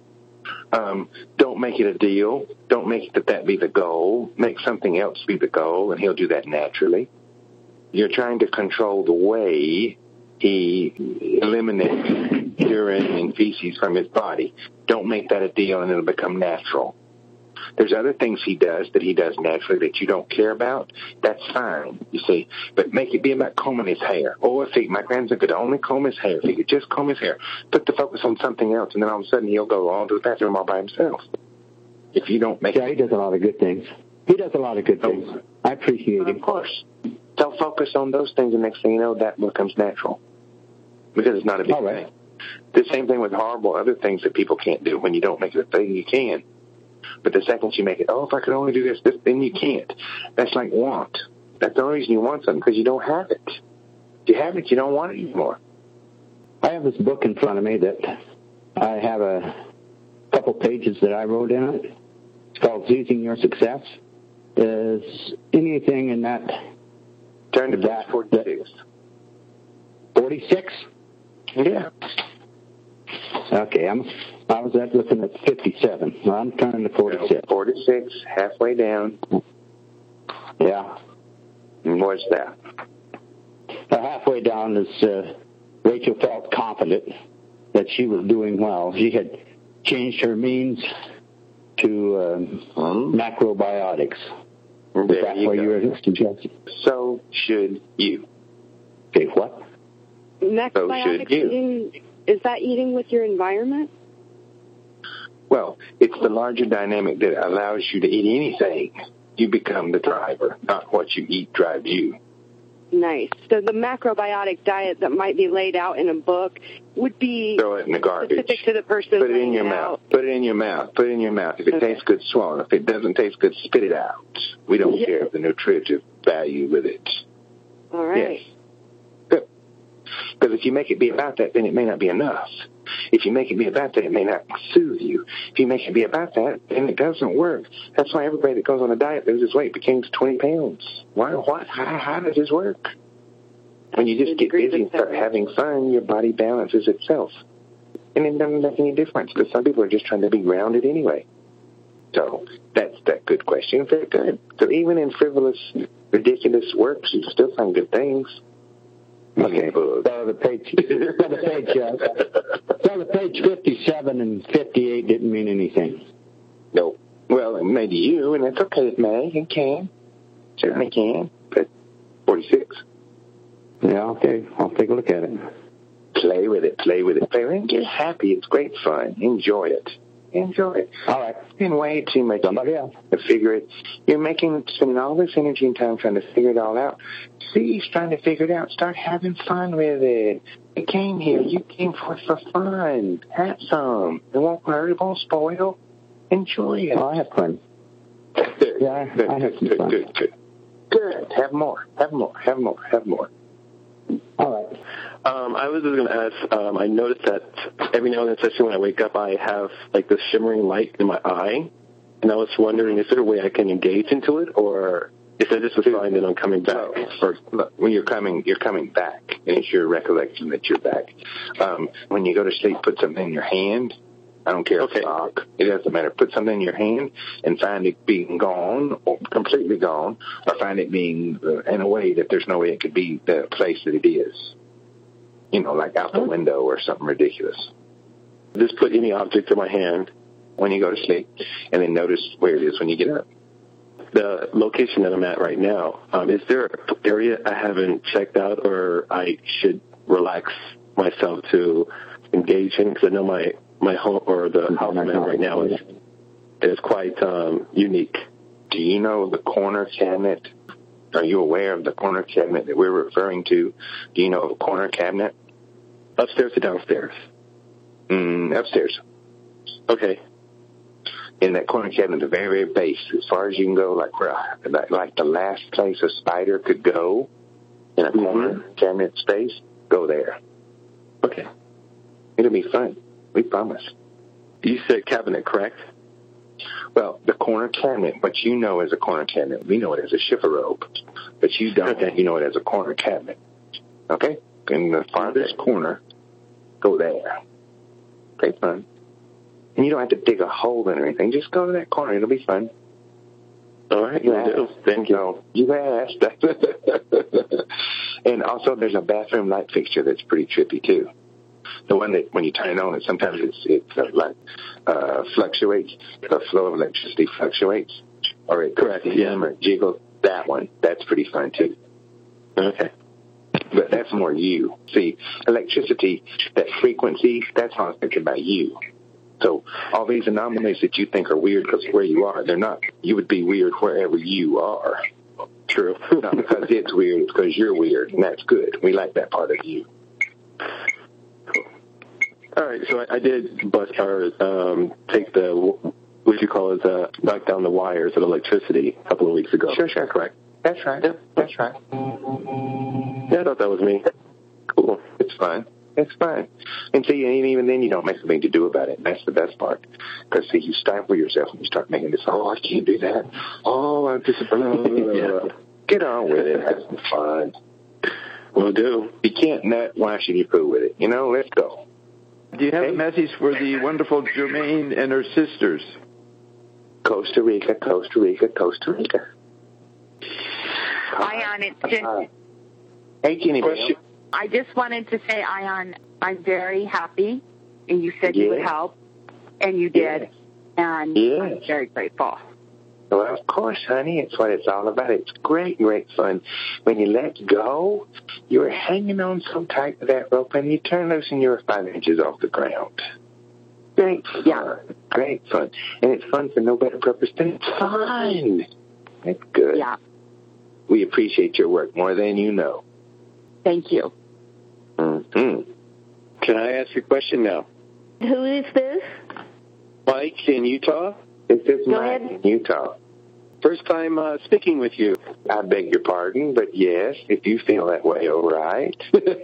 Don't make it a deal. Don't make it that be the goal. Make something else be the goal, and he'll do that naturally. You're trying to control the way he eliminates urine and feces from his body. Don't make that a deal, and it'll become natural. There's other things he does naturally that you don't care about. That's fine, you see. But make it be about combing his hair. Or if my grandson could only comb his hair, if he could just comb his hair, put the focus on something else, and then all of a sudden he'll go on to the bathroom all by himself. If you don't make he does a lot of good things. He does a lot of good things. I appreciate him. Of course. So focus on those things, and next thing you know, that becomes natural. Because it's not a big thing. The same thing with horrible other things that people can't do. When you don't make it a thing, you can. But the second you make it, if I could only do this, then you can't. That's like want. That's the only reason you want something, because you don't have it. If you have it, you don't want it anymore. I have this book in front of me that I have a couple pages that I wrote in it. It's called Seizing Your Success. Is anything in that? Turn to page 46. 46? Yeah. Okay, I was looking at 57. Well, I'm turning to 46. 46, halfway down. Yeah. And what's that? Halfway down is Rachel felt confident that she was doing well. She had changed her means to macrobiotics. Is that what you were suggesting? So should you. Okay, what? Macrobiotics, is that eating with your environment? Well, it's the larger dynamic that allows you to eat anything. You become the driver, not what you eat drives you. Nice. So the macrobiotic diet that might be laid out in a book would be throw it in the garbage. Specific to the person. Put it in your mouth. Put it in your mouth. Put it in your mouth. If it tastes good, swallow it. If it doesn't taste good, spit it out. We don't care the nutritive value with it. All right. Yes. Good. Because if you make it be about that, then it may not be enough. If you make it be about that, it may not soothe you. If you make it be about that, then it doesn't work. That's why everybody that goes on a diet loses weight, gains 20 pounds. Why? What? How does this work? When you just get busy and start having fun, your body balances itself. And it doesn't make any difference, because some people are just trying to be grounded anyway. So that's that good question. Very good. So even in frivolous, ridiculous works, you still find good things. Okay. So the page 57 and 58 didn't mean anything. No. Well, it may to you, and it's okay. It may. It can. Certainly can. But 46. Yeah, okay. I'll take a look at it. Play with it. Play with it. Play with it. And get happy. It's great fun. Enjoy it. Enjoy it. All right. It's been way too much to figure it. You're spending all this energy and time trying to figure it all out. See, he's trying to figure it out. Start having fun with it. You came here. You came for fun. Have some. It won't hurt. It won't spoil. Enjoy it. I have fun. Good. Yeah, I have some fun. Good. Have more. All right. I was just going to ask, I noticed that every now and then, especially when I wake up, I have like this shimmering light in my eye. And I was wondering, is there a way I can engage into it, or is that just a sign that I'm coming back? Look, when you're coming back, and it's your recollection that you're back. When you go to sleep, put something in your hand. I don't care if it's sock. It doesn't matter. Put something in your hand and find it being gone, or completely gone, or find it being in a way that there's no way it could be the place that it is. You know, like out the window or something ridiculous. Just put any object in my hand when you go to sleep, and then notice where it is when you get up. The location that I'm at right now, is there an area I haven't checked out, or I should relax myself to engage in? Because I know my home, or the house I'm at right now, is quite unique. Do you know the corner cabinet? Are you aware of the corner cabinet that we're referring to? Do you know of a corner cabinet? Upstairs or downstairs? Upstairs. Okay. In that corner cabinet, the very, very base, as far as you can go, like the last place a spider could go in a corner cabinet space, go there. Okay. It'll be fun. We promise. You said cabinet, correct? Well, the corner cabinet, what you know as a corner cabinet, we know it as a chifforobe, but you don't. Okay. You know it as a corner cabinet. Okay? In the farthest corner, go there. Great fun. And you don't have to dig a hole in or anything. Just go to that corner. It'll be fun. All right. Thank you. You asked. And also, there's a bathroom light fixture that's pretty trippy, too. The one that when you turn it on, sometimes it fluctuates. The flow of electricity fluctuates, or it or jiggles. That one, that's pretty fun too. Okay, but that's more you. See, electricity, that frequency, that's how I was thinking about you. So all these anomalies that you think are weird because of where you are, they're not. You would be weird wherever you are. True. Not because it's weird, it's because you're weird, and that's good. We like that part of you. All right, so I did bust out, take the, what you call it, knock down the wires of electricity a couple of weeks ago. Sure, correct. That's right. Yep. That's right. Yeah, I thought that was me. Cool. It's fine. It's fine. And see, and even then you don't make something to do about it. And that's the best part. Because, see, you stifle yourself and you start making this, I can't do that. I'm disappointed. Get on with it. Have some fun. Will do. If you can't nut, why should you poo with it? You know, let's go. Do you have a message for the wonderful Jermaine and her sisters? Costa Rica, Costa Rica, Costa Rica. Ion, it's just... Hey, Jenny. I just wanted to say, Ion, I'm very happy, and you said you would help, and you did, and I'm very grateful. Well, of course, honey. It's what it's all about. It's great, great fun. When you let go, you're hanging on so tight to that rope, and you turn loose and you're 5 inches off the ground. Great fun. Yeah. Great fun. And it's fun for no better purpose than it's fun. That's good. Yeah. We appreciate your work more than you know. Thank you. Mm-hmm. Can I ask you a question now? Who is this? Mike in Utah. This is Mike in Utah. First time speaking with you. I beg your pardon, but yes, if you feel that way, all right.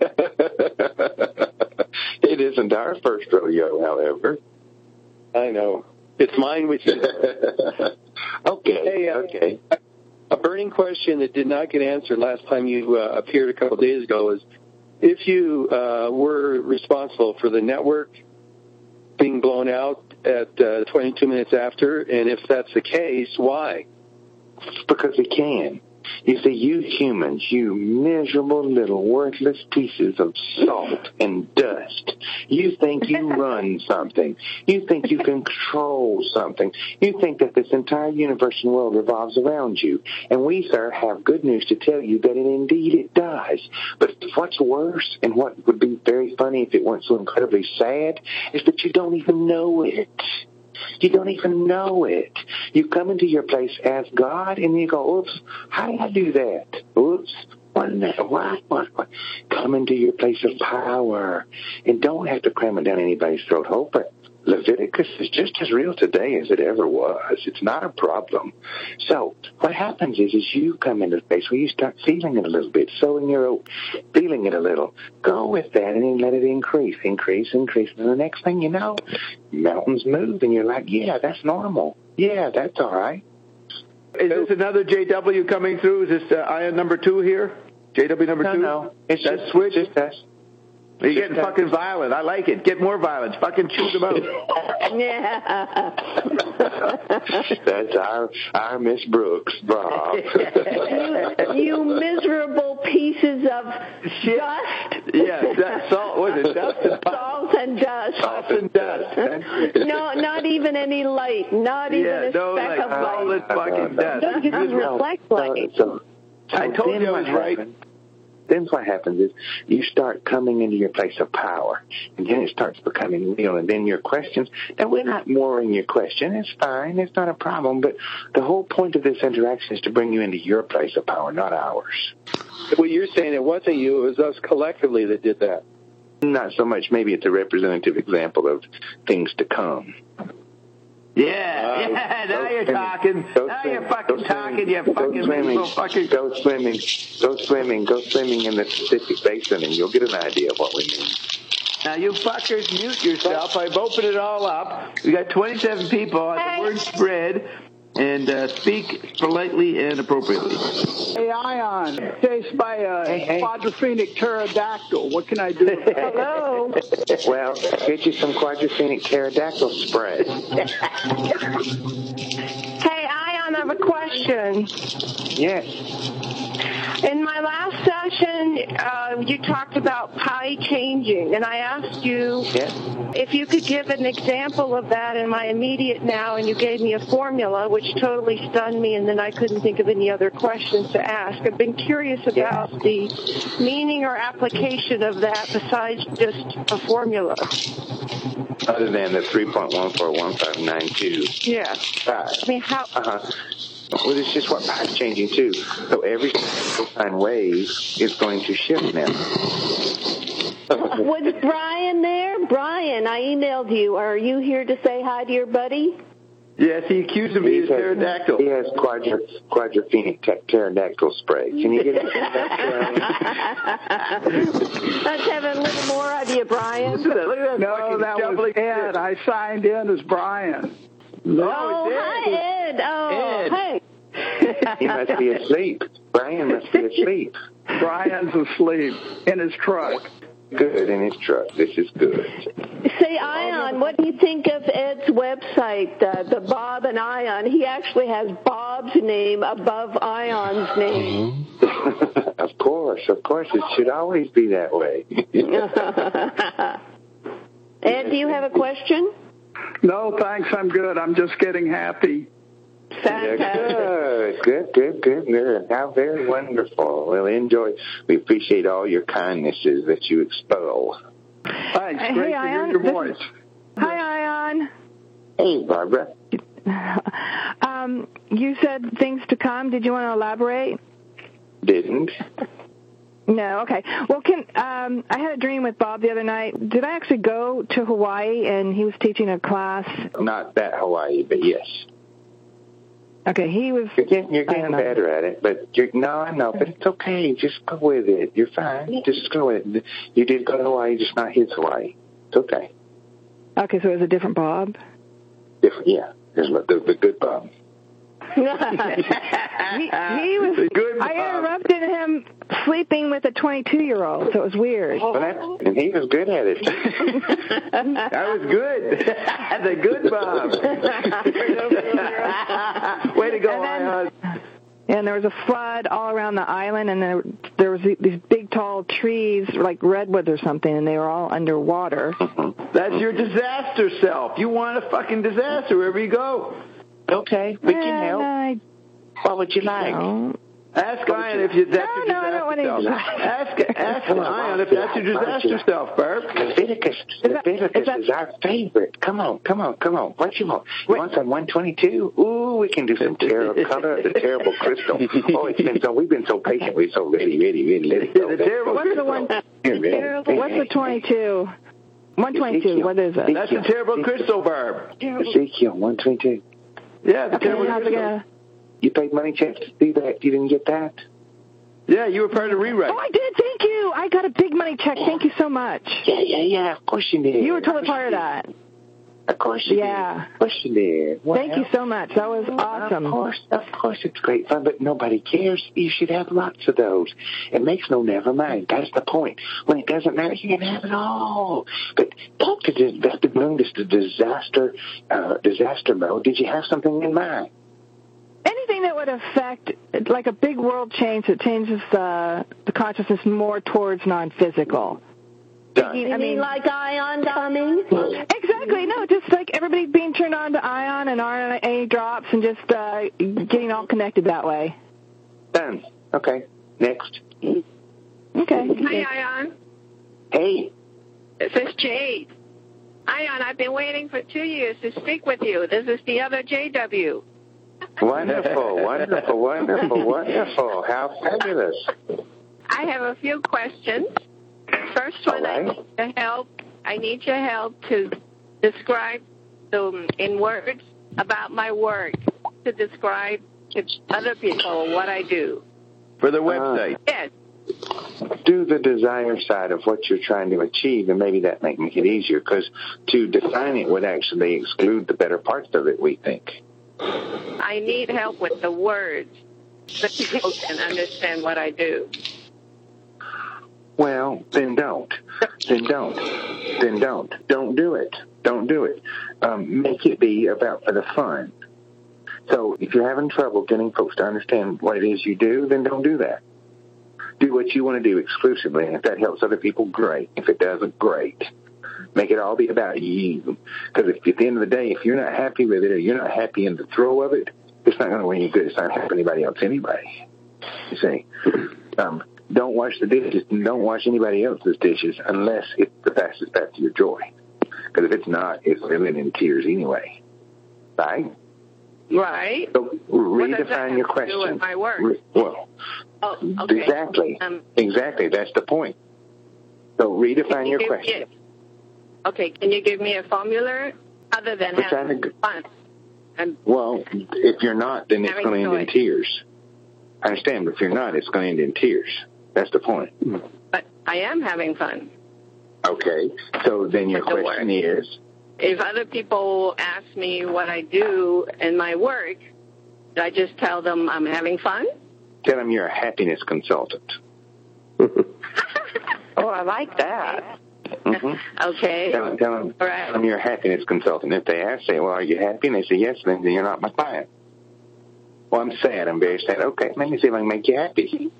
It isn't our first rodeo, however. I know. It's mine with you. Okay. Hey, okay. A burning question that did not get answered last time you appeared a couple of days ago is, if you were responsible for the network being blown out at 22 minutes after, and if that's the case, why? Because we can. You see, you humans, you miserable little worthless pieces of salt and dust, you think you run something. You think you control something. You think that this entire universe and world revolves around you. And we, sir, have good news to tell you that indeed it does. But what's worse, and what would be very funny if it weren't so incredibly sad, is that you don't even know it. You don't even know it. You come into your place as God, and you go, oops, how did I do that? Oops, what? Come into your place of power, and don't have to cram it down anybody's throat. Hope it. Leviticus is just as real today as it ever was. It's not a problem. So what happens is you come into a space where you start feeling it a little bit, sowing your oat, feeling it a little. Go with that and then let it increase. And the next thing you know, mountains move, and you're like, yeah, that's normal. Yeah, that's all right. Is this another JW coming through? Is this ion number 2 here? JW number 2? No. It's that just switch? Just us. You're getting fucking violent. I like it. Get more violence. Fucking choose them out. Yeah. That's our Miss Brooks, Bob. you miserable pieces of dust. Yeah, salt. What is it? Dust and salt and dust. Salt and dust. No, not even any light. Not even a speck of light. Solid fucking dust. Don't even reflect light. So I told you I was right. Then what happens is you start coming into your place of power, and then it starts becoming real, and then your questions, now we're not mooring your question, it's fine, it's not a problem, but the whole point of this interaction is to bring you into your place of power, not ours. Well, you're saying it wasn't you, it was us collectively that did that. Not so much, maybe it's a representative example of things to come. Yeah, now you're talking. Now you're fucking talking, you fucking miserable fucking... Go swimming in the Pacific Basin, and you'll get an idea of what we mean. Now, you fuckers, mute yourself. I've opened it all up. We got 27 people on the word spread, and speak politely and appropriately. Hey, Ion, chased by a quadrophenic pterodactyl. What can I do? Hello. Well, get you some quadrophenic pterodactyl spray. Hey, Ion, I have a question. Yes. In my last session, you talked about pi changing, and I asked you if you could give an example of that in my immediate now, and you gave me a formula, which totally stunned me, and then I couldn't think of any other questions to ask. I've been curious about the meaning or application of that besides just a formula. Other than the 3.141592. Yeah. I mean, how... Well, it's just what pi's changing too. So every cosine wave is going to shift now. Was Brian there? Brian, I emailed you. Are you here to say hi to your buddy? Yes, he accused me of pterodactyl. He has quadrophenic pterodactyl spray. Can you get it? Let's have a little more of you, Brian. Look at that. No, that was Ed. I signed in as Brian. Oh, hi, Ed. Oh, hey. He must be asleep. Brian must be asleep. Brian's asleep in his truck. Good, in his truck. This is good. Say, Ion, what do you think of Ed's website, the Bob and Ion? He actually has Bob's name above Ion's name. Of course. It should always be that way. Ed, do you have a question? No, thanks. I'm good. I'm just getting happy. Fantastic. Good. How very wonderful. Well, enjoy. We appreciate all your kindnesses that you expel. Thanks. Great to hear your voice. Hi, Ion. Hey, Barbara. You said things to come. Did you want to elaborate? Didn't. No, okay. Well, I had a dream with Bob the other night. Did I actually go to Hawaii and he was teaching a class? Not that Hawaii, but yes. Okay, he was... You're getting better at it, but I know, but it's okay. Just go with it. You're fine. Just go with it. You did go to Hawaii, just not his Hawaii. It's okay. Okay, so it was a different Bob? Different, yeah. There's the good Bob. he was. I interrupted him sleeping with a 22-year-old, so it was weird. And he was good at it. That was good. The good Bob. Way to go, Ion. And there was a flood all around the island, and there was these big, tall trees, like redwoods or something, and they were all underwater. That's your disaster self. You want a fucking disaster wherever you go. Okay, we can help. What would you like? No. Ask Ian if that's your disaster self. Ask Ian if that's your disaster self, Barb. Leviticus is our favorite. Come on. What you want? You want some 122? Ooh, we can do some terrible color, the terrible crystal. Oh, we've been so patient. We're so ready. Let it go. The terrible crystal. What's the 22? 122, what is it? That's the terrible crystal, Barb. Ezekiel, 122. Yeah, the terrible crystal. You paid money checks to see that? You didn't get that? Yeah, you were part of the rewrite. Oh, I did. Thank you. I got a big money check. Thank you so much. Yeah. Of course you did. You were totally part of that. Of course you did. Of course you did. Thank you so much. That was awesome. Of course it's great fun, but nobody cares. You should have lots of those. It makes no never mind. That's the point. When it doesn't matter, you can have it all. But talk to Dr. Bloom, just the disaster mode. Did you have something in mind? Anything that would affect, like a big world change that changes the consciousness more towards non-physical. You mean like ion coming? Exactly. No, just like everybody being turned on to ion and RNA drops and just getting all connected that way. Done. Okay. Next. Okay. Hi, Ion. Hey. This is Jade. Ion, I've been waiting for 2 years to speak with you. This is the other JW. Wonderful. How fabulous. I have a few questions. First one, I need your help to describe in words about my work, to describe to other people what I do. For the website? Yes. Do the desire side of what you're trying to achieve, and maybe that might make it easier, because to define it would actually exclude the better parts of it, we think. I need help with the words so people can understand what I do. Well, then don't. Don't do it. Make it be about for the fun. So if you're having trouble getting folks to understand what it is you do, then don't do that. Do what you want to do exclusively, and if that helps other people, great. If it doesn't, great. Make it all be about you. Because at the end of the day, if you're not happy with it or you're not happy in the throw of it, it's not going to win you good. It's not helping anybody else anyway. You see? Don't wash the dishes and don't wash anybody else's dishes unless it's the fastest path to your joy. Because if it's not, it's living in tears anyway. Right? Right. So redefine your question. What does that have to do with my work? Okay. Exactly. That's the point. So redefine your question. Okay. Can you give me a formula other than having fun? Well, if you're not, then it's going to end in tears. I understand, but if you're not, it's going to end in tears. That's the point. But I am having fun. Okay. So then your question is? If other people ask me what I do in my work, do I just tell them I'm having fun? Tell them you're a happiness consultant. Oh, I like that. Mm-hmm. Okay. Tell them you're a happiness consultant. If they ask, say, well, are you happy? And they say, yes, then you're not my client. Well, I'm sad. I'm very sad. Okay, let me see if I can make you happy.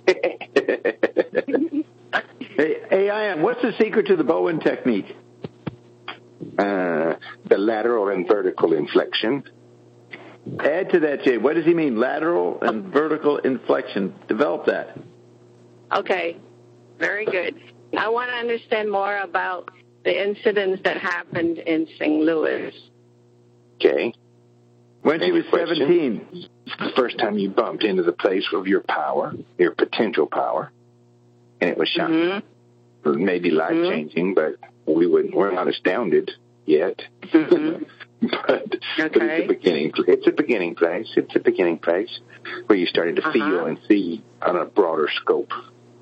Hey, Ian, what's the secret to the Bowen technique? The lateral and vertical inflection. Add to that, Jay. What does he mean, lateral and vertical inflection? Develop that. Okay, very good. I want to understand more about the incidents that happened in St. Louis. Okay. When she was 17. The first time you bumped into the place of your power, your potential power, and it was shocking. Mm-hmm. It may be life-changing, but we're not astounded yet. Mm-hmm. but it's a beginning. It's a beginning place. It's a beginning place where you started to feel and see on a broader scope.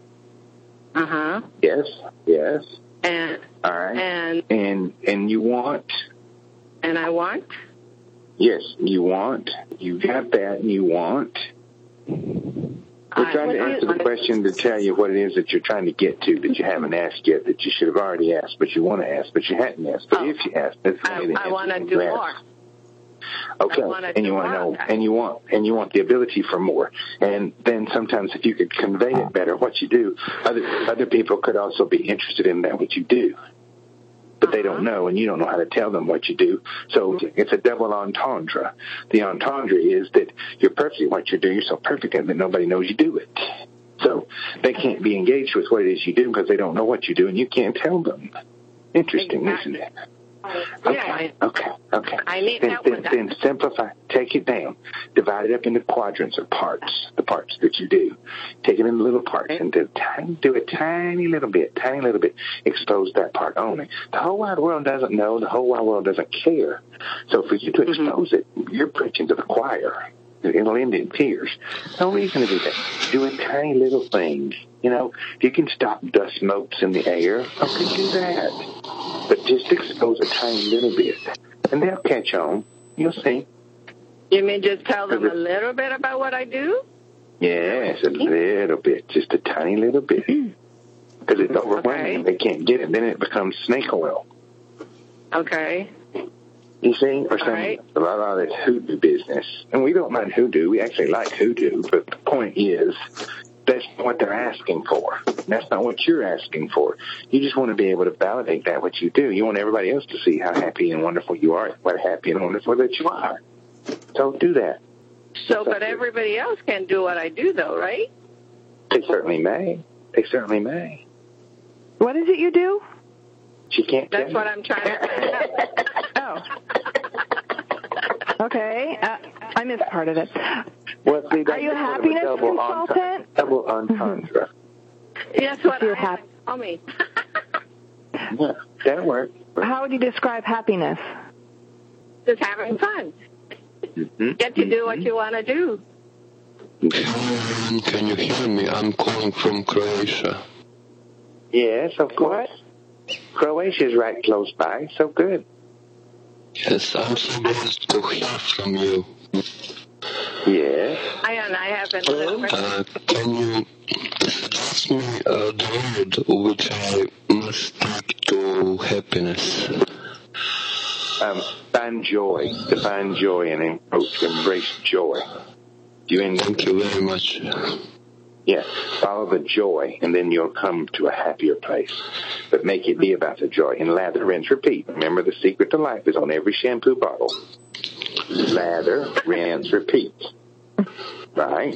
Yes. And all right. And you want. And I want. Yes, you want. You got that, and you want. We're trying to answer the question to tell you what it is that you're trying to get to that you haven't asked yet, that you should have already asked, but you want to ask, but you hadn't asked. But if you asked, that's the way the I want to do more. Okay, and you want to know, and you want the ability for more. And then sometimes if you could convey it better, what you do, other people could also be interested in that, what you do. But they don't know, and you don't know how to tell them what you do. So it's a double entendre. The entendre is that you're perfect at what you do. You're so perfect at it that nobody knows you do it. So they can't be engaged with what it is you do because they don't know what you do, and you can't tell them. Interesting, isn't it? Okay. I need then simplify. Take it down. Divide it up into quadrants or parts. The parts that you do. Take it into little parts and do a tiny little bit. Expose that part only. The whole wide world doesn't know. The whole wide world doesn't care. So for you to expose it, you're preaching to the choir. It'll end in tears. No reason to do that. Do a tiny little thing. You know, if you can stop dust motes in the air, okay, do that. But just expose a tiny little bit, and they'll catch on. You'll see. You mean just tell them a little bit about what I do? Yes, a little bit, just a tiny little bit. Because it's overwhelming. They can't get it. Then it becomes snake oil. Okay. You see, or a lot of this hoodoo business. And we don't mind hoodoo. We actually like hoodoo. But the point is, that's what they're asking for. That's not what you're asking for. You just want to be able to validate that what you do. You want everybody else to see how happy and wonderful you are, what happy and wonderful that you are. So do that. So, but everybody else can do what I do, though, right? They certainly may. What is it you do? She can't tell That's what I'm trying to find out. Okay. I missed part of it. Well, see, are you a happiness consultant? Double entendre. Yes, what you're happy. Tell me. Yeah, that works. How would you describe happiness? Just having fun. Get to do what you want to do. Can you hear me? I'm calling from Croatia. Yes, of course. Croatia's right close by, so good. Yes, I'm so blessed to hear from you. Yes. I haven't. Can you suggest me the word which I must take to happiness? Find joy. Define joy and embrace joy. Thank you very much. Yes, follow the joy, and then you'll come to a happier place. But make it be about the joy. And lather, rinse, repeat. Remember, the secret to life is on every shampoo bottle. Lather, rinse, repeat. Right?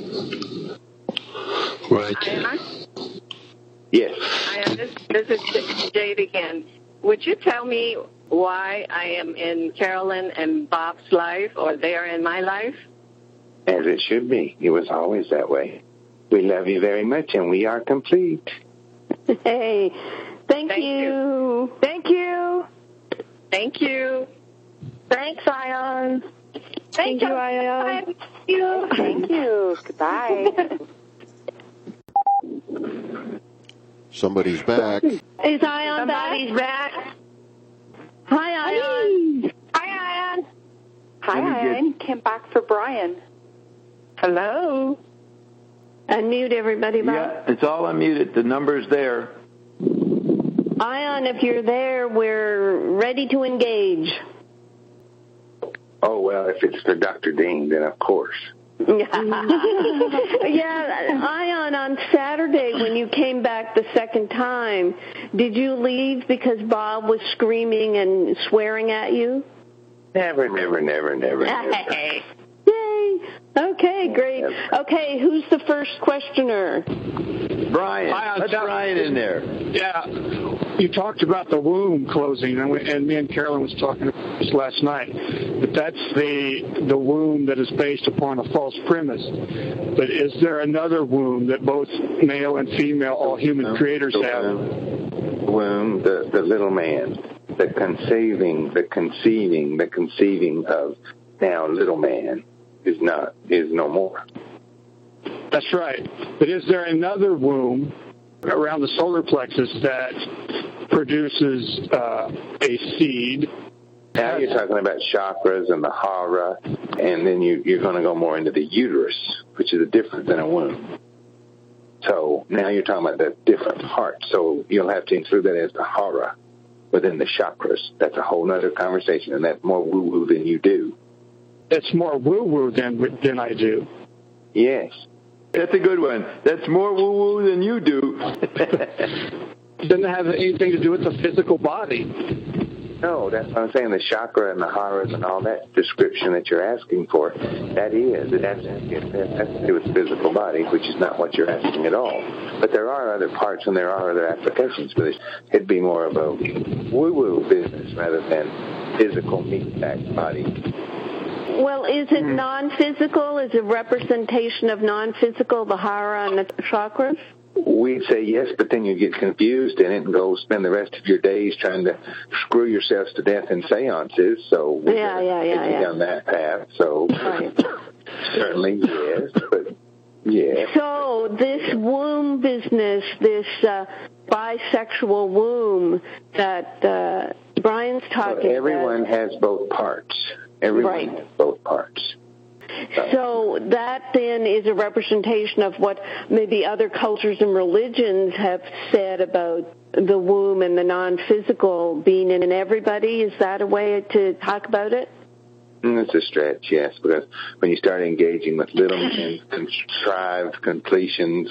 Right. Yes. This is Jade again. Would you tell me why I am in Carolyn and Bob's life, or they are in my life? As it should be. It was always that way. We love you very much, and we are complete. Hey, thank you. Thank you. Thank you. Thanks, Ion. Thank you, Ion. Thank you. Thank you. Goodbye. Somebody's back. Is Ion back? Hi, Ion. Hi, Ion. Hi, Ion. Came back for Brian. Hello. Unmute everybody, Bob. Yeah, it's all unmuted. The number's there. Ion, if you're there, we're ready to engage. Oh, well, if it's for Dr. Dean, then of course. Yeah, Ion, on Saturday when you came back the second time, did you leave because Bob was screaming and swearing at you? Never. Yay! Okay, great. Okay, who's the first questioner? Brian. Let's Brian in there. Yeah. You talked about the womb closing, and me and Carolyn was talking about this last night. But that's the womb that is based upon a false premise. But is there another womb that both male and female, all human creators have? Womb, the little man, the conceiving of now little man is no more. That's right. But is there another womb around the solar plexus that produces a seed? Now you're talking about chakras and the hara, and then you're going to go more into the uterus, which is different than a womb. So now you're talking about the different heart. So you'll have to include that as the hara within the chakras. That's a whole other conversation, and that's more woo-woo than you do. that's more woo-woo than I do. Yes. That's a good one. That's more woo-woo than you do. Doesn't have anything to do with the physical body. No, that's what I'm saying. The chakra and the haras and all that description that you're asking for, that's to do with the physical body, which is not what you're asking at all. But there are other parts and there are other applications for this. It'd be more of a woo-woo business rather than physical meat-packed body. Well, is it non-physical? Is it representation of non-physical, the hara and the chakras? We'd say yes, but then you get confused in it and go spend the rest of your days trying to screw yourselves to death in seances. So we're down that path. So certainly yes, but yes. So this womb business, this bisexual womb that Brian's talking about. Everyone has both parts. Everyone has both parts. So that then is a representation of what maybe other cultures and religions have said about the womb and the non-physical being in everybody. Is that a way to talk about it? It's a stretch, yes, because when you start engaging with little contrived completions,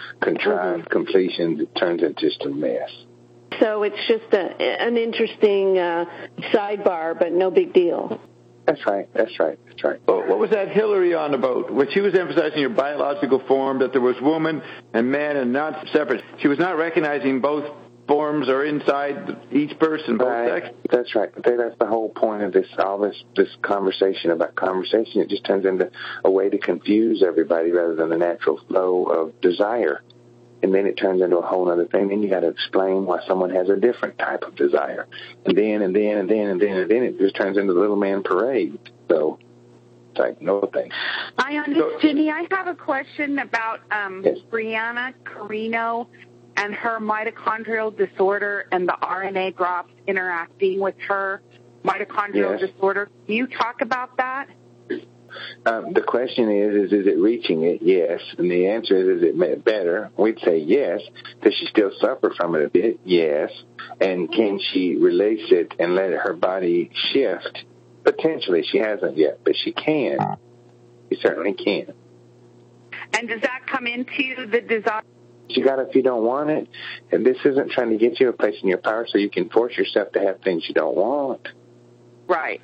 it turns into just a mess. So it's just an interesting sidebar, but no big deal. That's right. Oh, what was that Hillary on about? When she was emphasizing your biological form, that there was woman and man and not separate. She was not recognizing both forms are inside each person, both sex. That's right. That's the whole point of this conversation about conversation. It just turns into a way to confuse everybody rather than the natural flow of desire. And then it turns into a whole other thing. Then you got to explain why someone has a different type of desire. And then it just turns into the little man parade. So it's like, no thanks. Ginny, I have a question about Brianna Carino and her mitochondrial disorder and the RNA drops interacting with her mitochondrial disorder. Can you talk about that? The question is it reaching it? Yes. And the answer is it better? We'd say yes. Does she still suffer from it a bit? Yes. And can she release it and let her body shift? Potentially. She hasn't yet, but she can. She certainly can. And does that come into the desire? You got it if you don't want it. And this isn't trying to get you a place in your power so you can force yourself to have things you don't want. Right.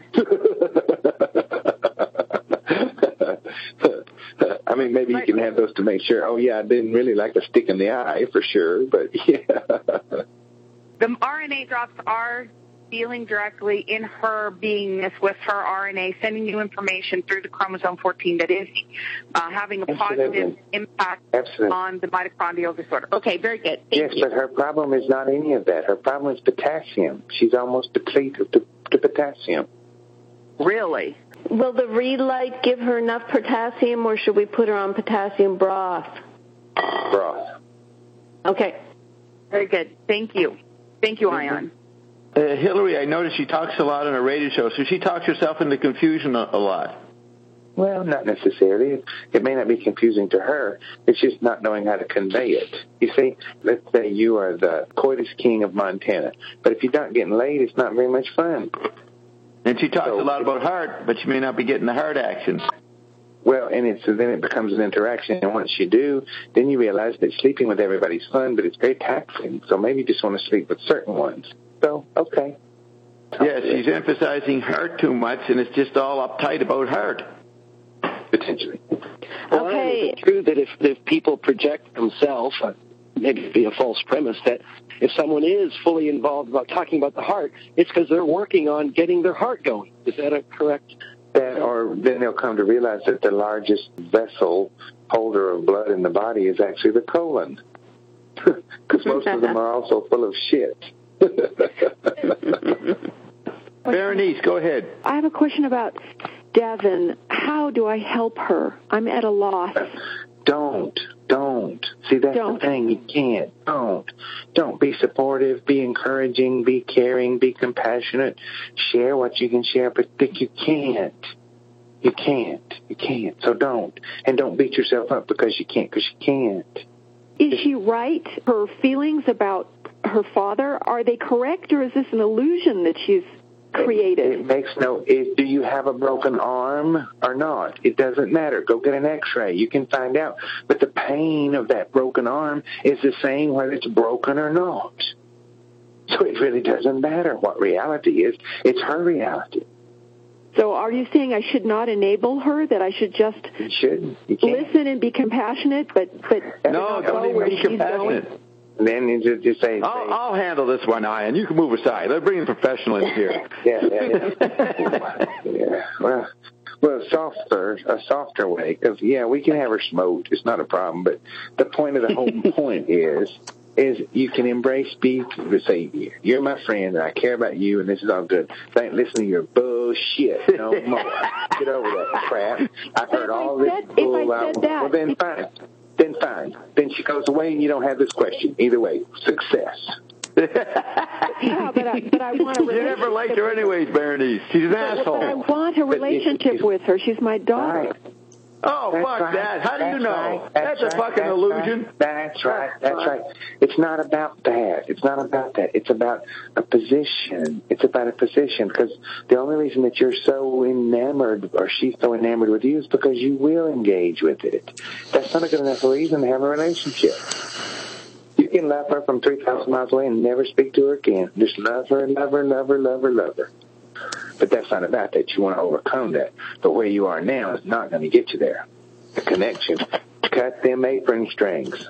I mean, maybe you can have those to make sure, I didn't really like a stick in the eye for sure, but yeah. The RNA drops are dealing directly in her beingness with her RNA, sending you information through the chromosome 14 that is having a positive impact on the mitochondrial disorder. Okay, very good. Thank you. But her problem is not any of that. Her problem is potassium. She's almost depleted to potassium. Really? Will the Relight give her enough potassium, or should we put her on potassium broth? Broth. Okay. Very good. Thank you. Thank you, Ion. Hillary, I noticed she talks a lot on her radio show, so she talks herself into confusion a lot. Well, not necessarily. It may not be confusing to her. It's just not knowing how to convey it. You see, let's say you are the coitus king of Montana, but if you're not getting laid, it's not very much fun. And she talks a lot about heart, but she may not be getting the heart action. Well, and then it becomes an interaction, and once you do, then you realize that sleeping with everybody's fun, but it's very taxing, so maybe you just want to sleep with certain ones. So, okay. Yeah, she's emphasizing heart too much, and it's just all uptight about heart. Potentially. Well, okay. It's true that if people project themselves, maybe it'd be a false premise, that if someone is fully involved about talking about the heart, it's because they're working on getting their heart going. Is that a correct? Or then they'll come to realize that the largest vessel holder of blood in the body is actually the colon. Because most of them are also full of shit. Berenice, go ahead. I have a question about Devin. How do I help her? I'm at a loss. Don't. See, that's the thing. You can't. Don't. Be supportive, be encouraging, be caring, be compassionate. Share what you can share, but you can't. You can't. So don't. And don't beat yourself up because you can't, because you can't. Is she right? Her feelings about her father, are they correct, or is this an illusion that she's created. It makes no. Do you have a broken arm or not? It doesn't matter. Go get an X-ray. You can find out. But the pain of that broken arm is the same whether it's broken or not. So it really doesn't matter what reality is. It's her reality. So are you saying I should not enable her, that I should just you listen and be compassionate, but no, don't even be compassionate. Then you just say, I'll handle this one, Ian. You can move aside. Let's bring the professional in here. Yeah. Well, a softer way, because, we can have her smoked. It's not a problem. But the point of the whole point is you can embrace people, say, you're my friend, and I care about you, and this is all good. Don't listen to your bullshit no more. Get over that crap. I've heard all this bull out. Well, then fine. Then she goes away, and you don't have this question. Either way, success. Yeah, but I want a relationship. You never liked her anyways, Berenice. She's an asshole. But I want a relationship with her. She's my daughter. Right. Oh, fuck that. How do you know? That's a fucking illusion. That's right. It's not about that. It's about a position. Because the only reason that you're so enamored, or she's so enamored with you, is because you will engage with it. That's not a good enough reason to have a relationship. You can love her from 3,000 miles away and never speak to her again. Just love her. But that's not about that. You want to overcome that. But where you are now is not going to get you there. The connection. Cut them apron strings.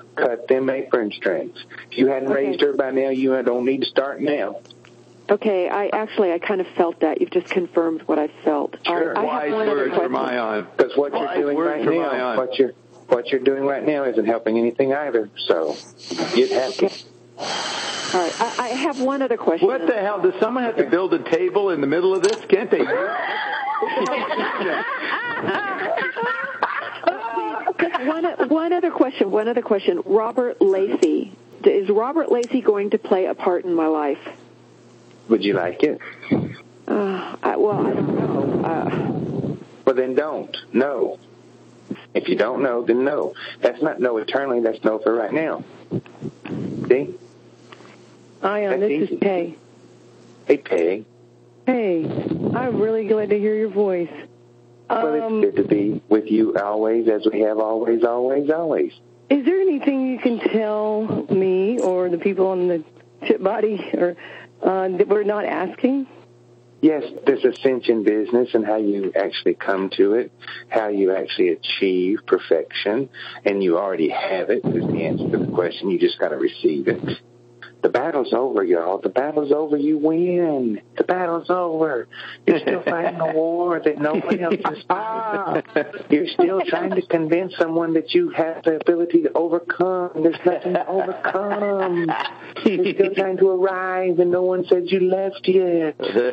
If you hadn't raised her by now, you don't need to start now. Okay, I kind of felt that. You've just confirmed what I felt. Sure. Wise words from Ion. Because what you're doing right now isn't helping anything either. So get happy. All right, I have one other question. What the hell? Does someone have to build a table in the middle of this? Can't they? One other question. Robert Lacey. Is Robert Lacey going to play a part in my life? Would you like it? I don't know. Well, then don't. No. If you don't know, then no. That's not no eternally. That's no for right now. See? Ion, this is Peg. Hey, Peg. Hey, I'm really glad to hear your voice. Well, it's good to be with you always, as we have always. Is there anything you can tell me or the people on the chip body or that we're not asking? Yes, this ascension business and how you actually come to it, how you actually achieve perfection, and you already have it is the answer to the question. You just got to receive it. The battle's over, y'all. The battle's over. You win. The battle's over. You're still fighting a war that nobody else has fought. You're still trying to convince someone that you have the ability to overcome. There's nothing to overcome. You're still trying to arrive, and no one said you left yet.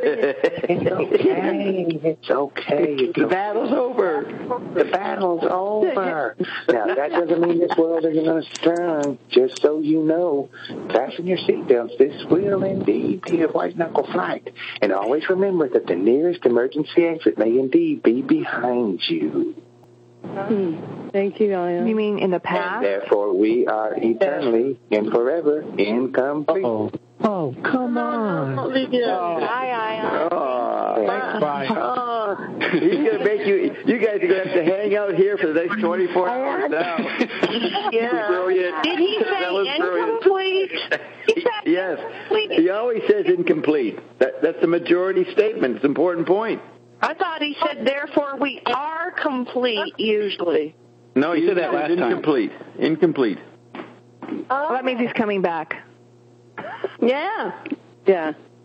It's okay. The battle's over. The battle's over. Now, that doesn't mean this world isn't going to turn. Just so you know, fasten your seatbelts. This will indeed be a white-knuckle flight. And always remember that the nearest emergency exit may indeed be behind you. Thank you, Ion. You mean in the past? And therefore, we are eternally and forever incomplete. Oh, come on. Thanks, bye. He's going to make you guys are going to have to hang out here for the next 24 hours now. Yeah. Brilliant. Did he say incomplete? Yes. He always says incomplete. That's the majority statement. It's an important point. I thought he said, therefore we are complete, usually. No, he said that last time. Incomplete. Well, that means he's coming back. Yeah. Yeah.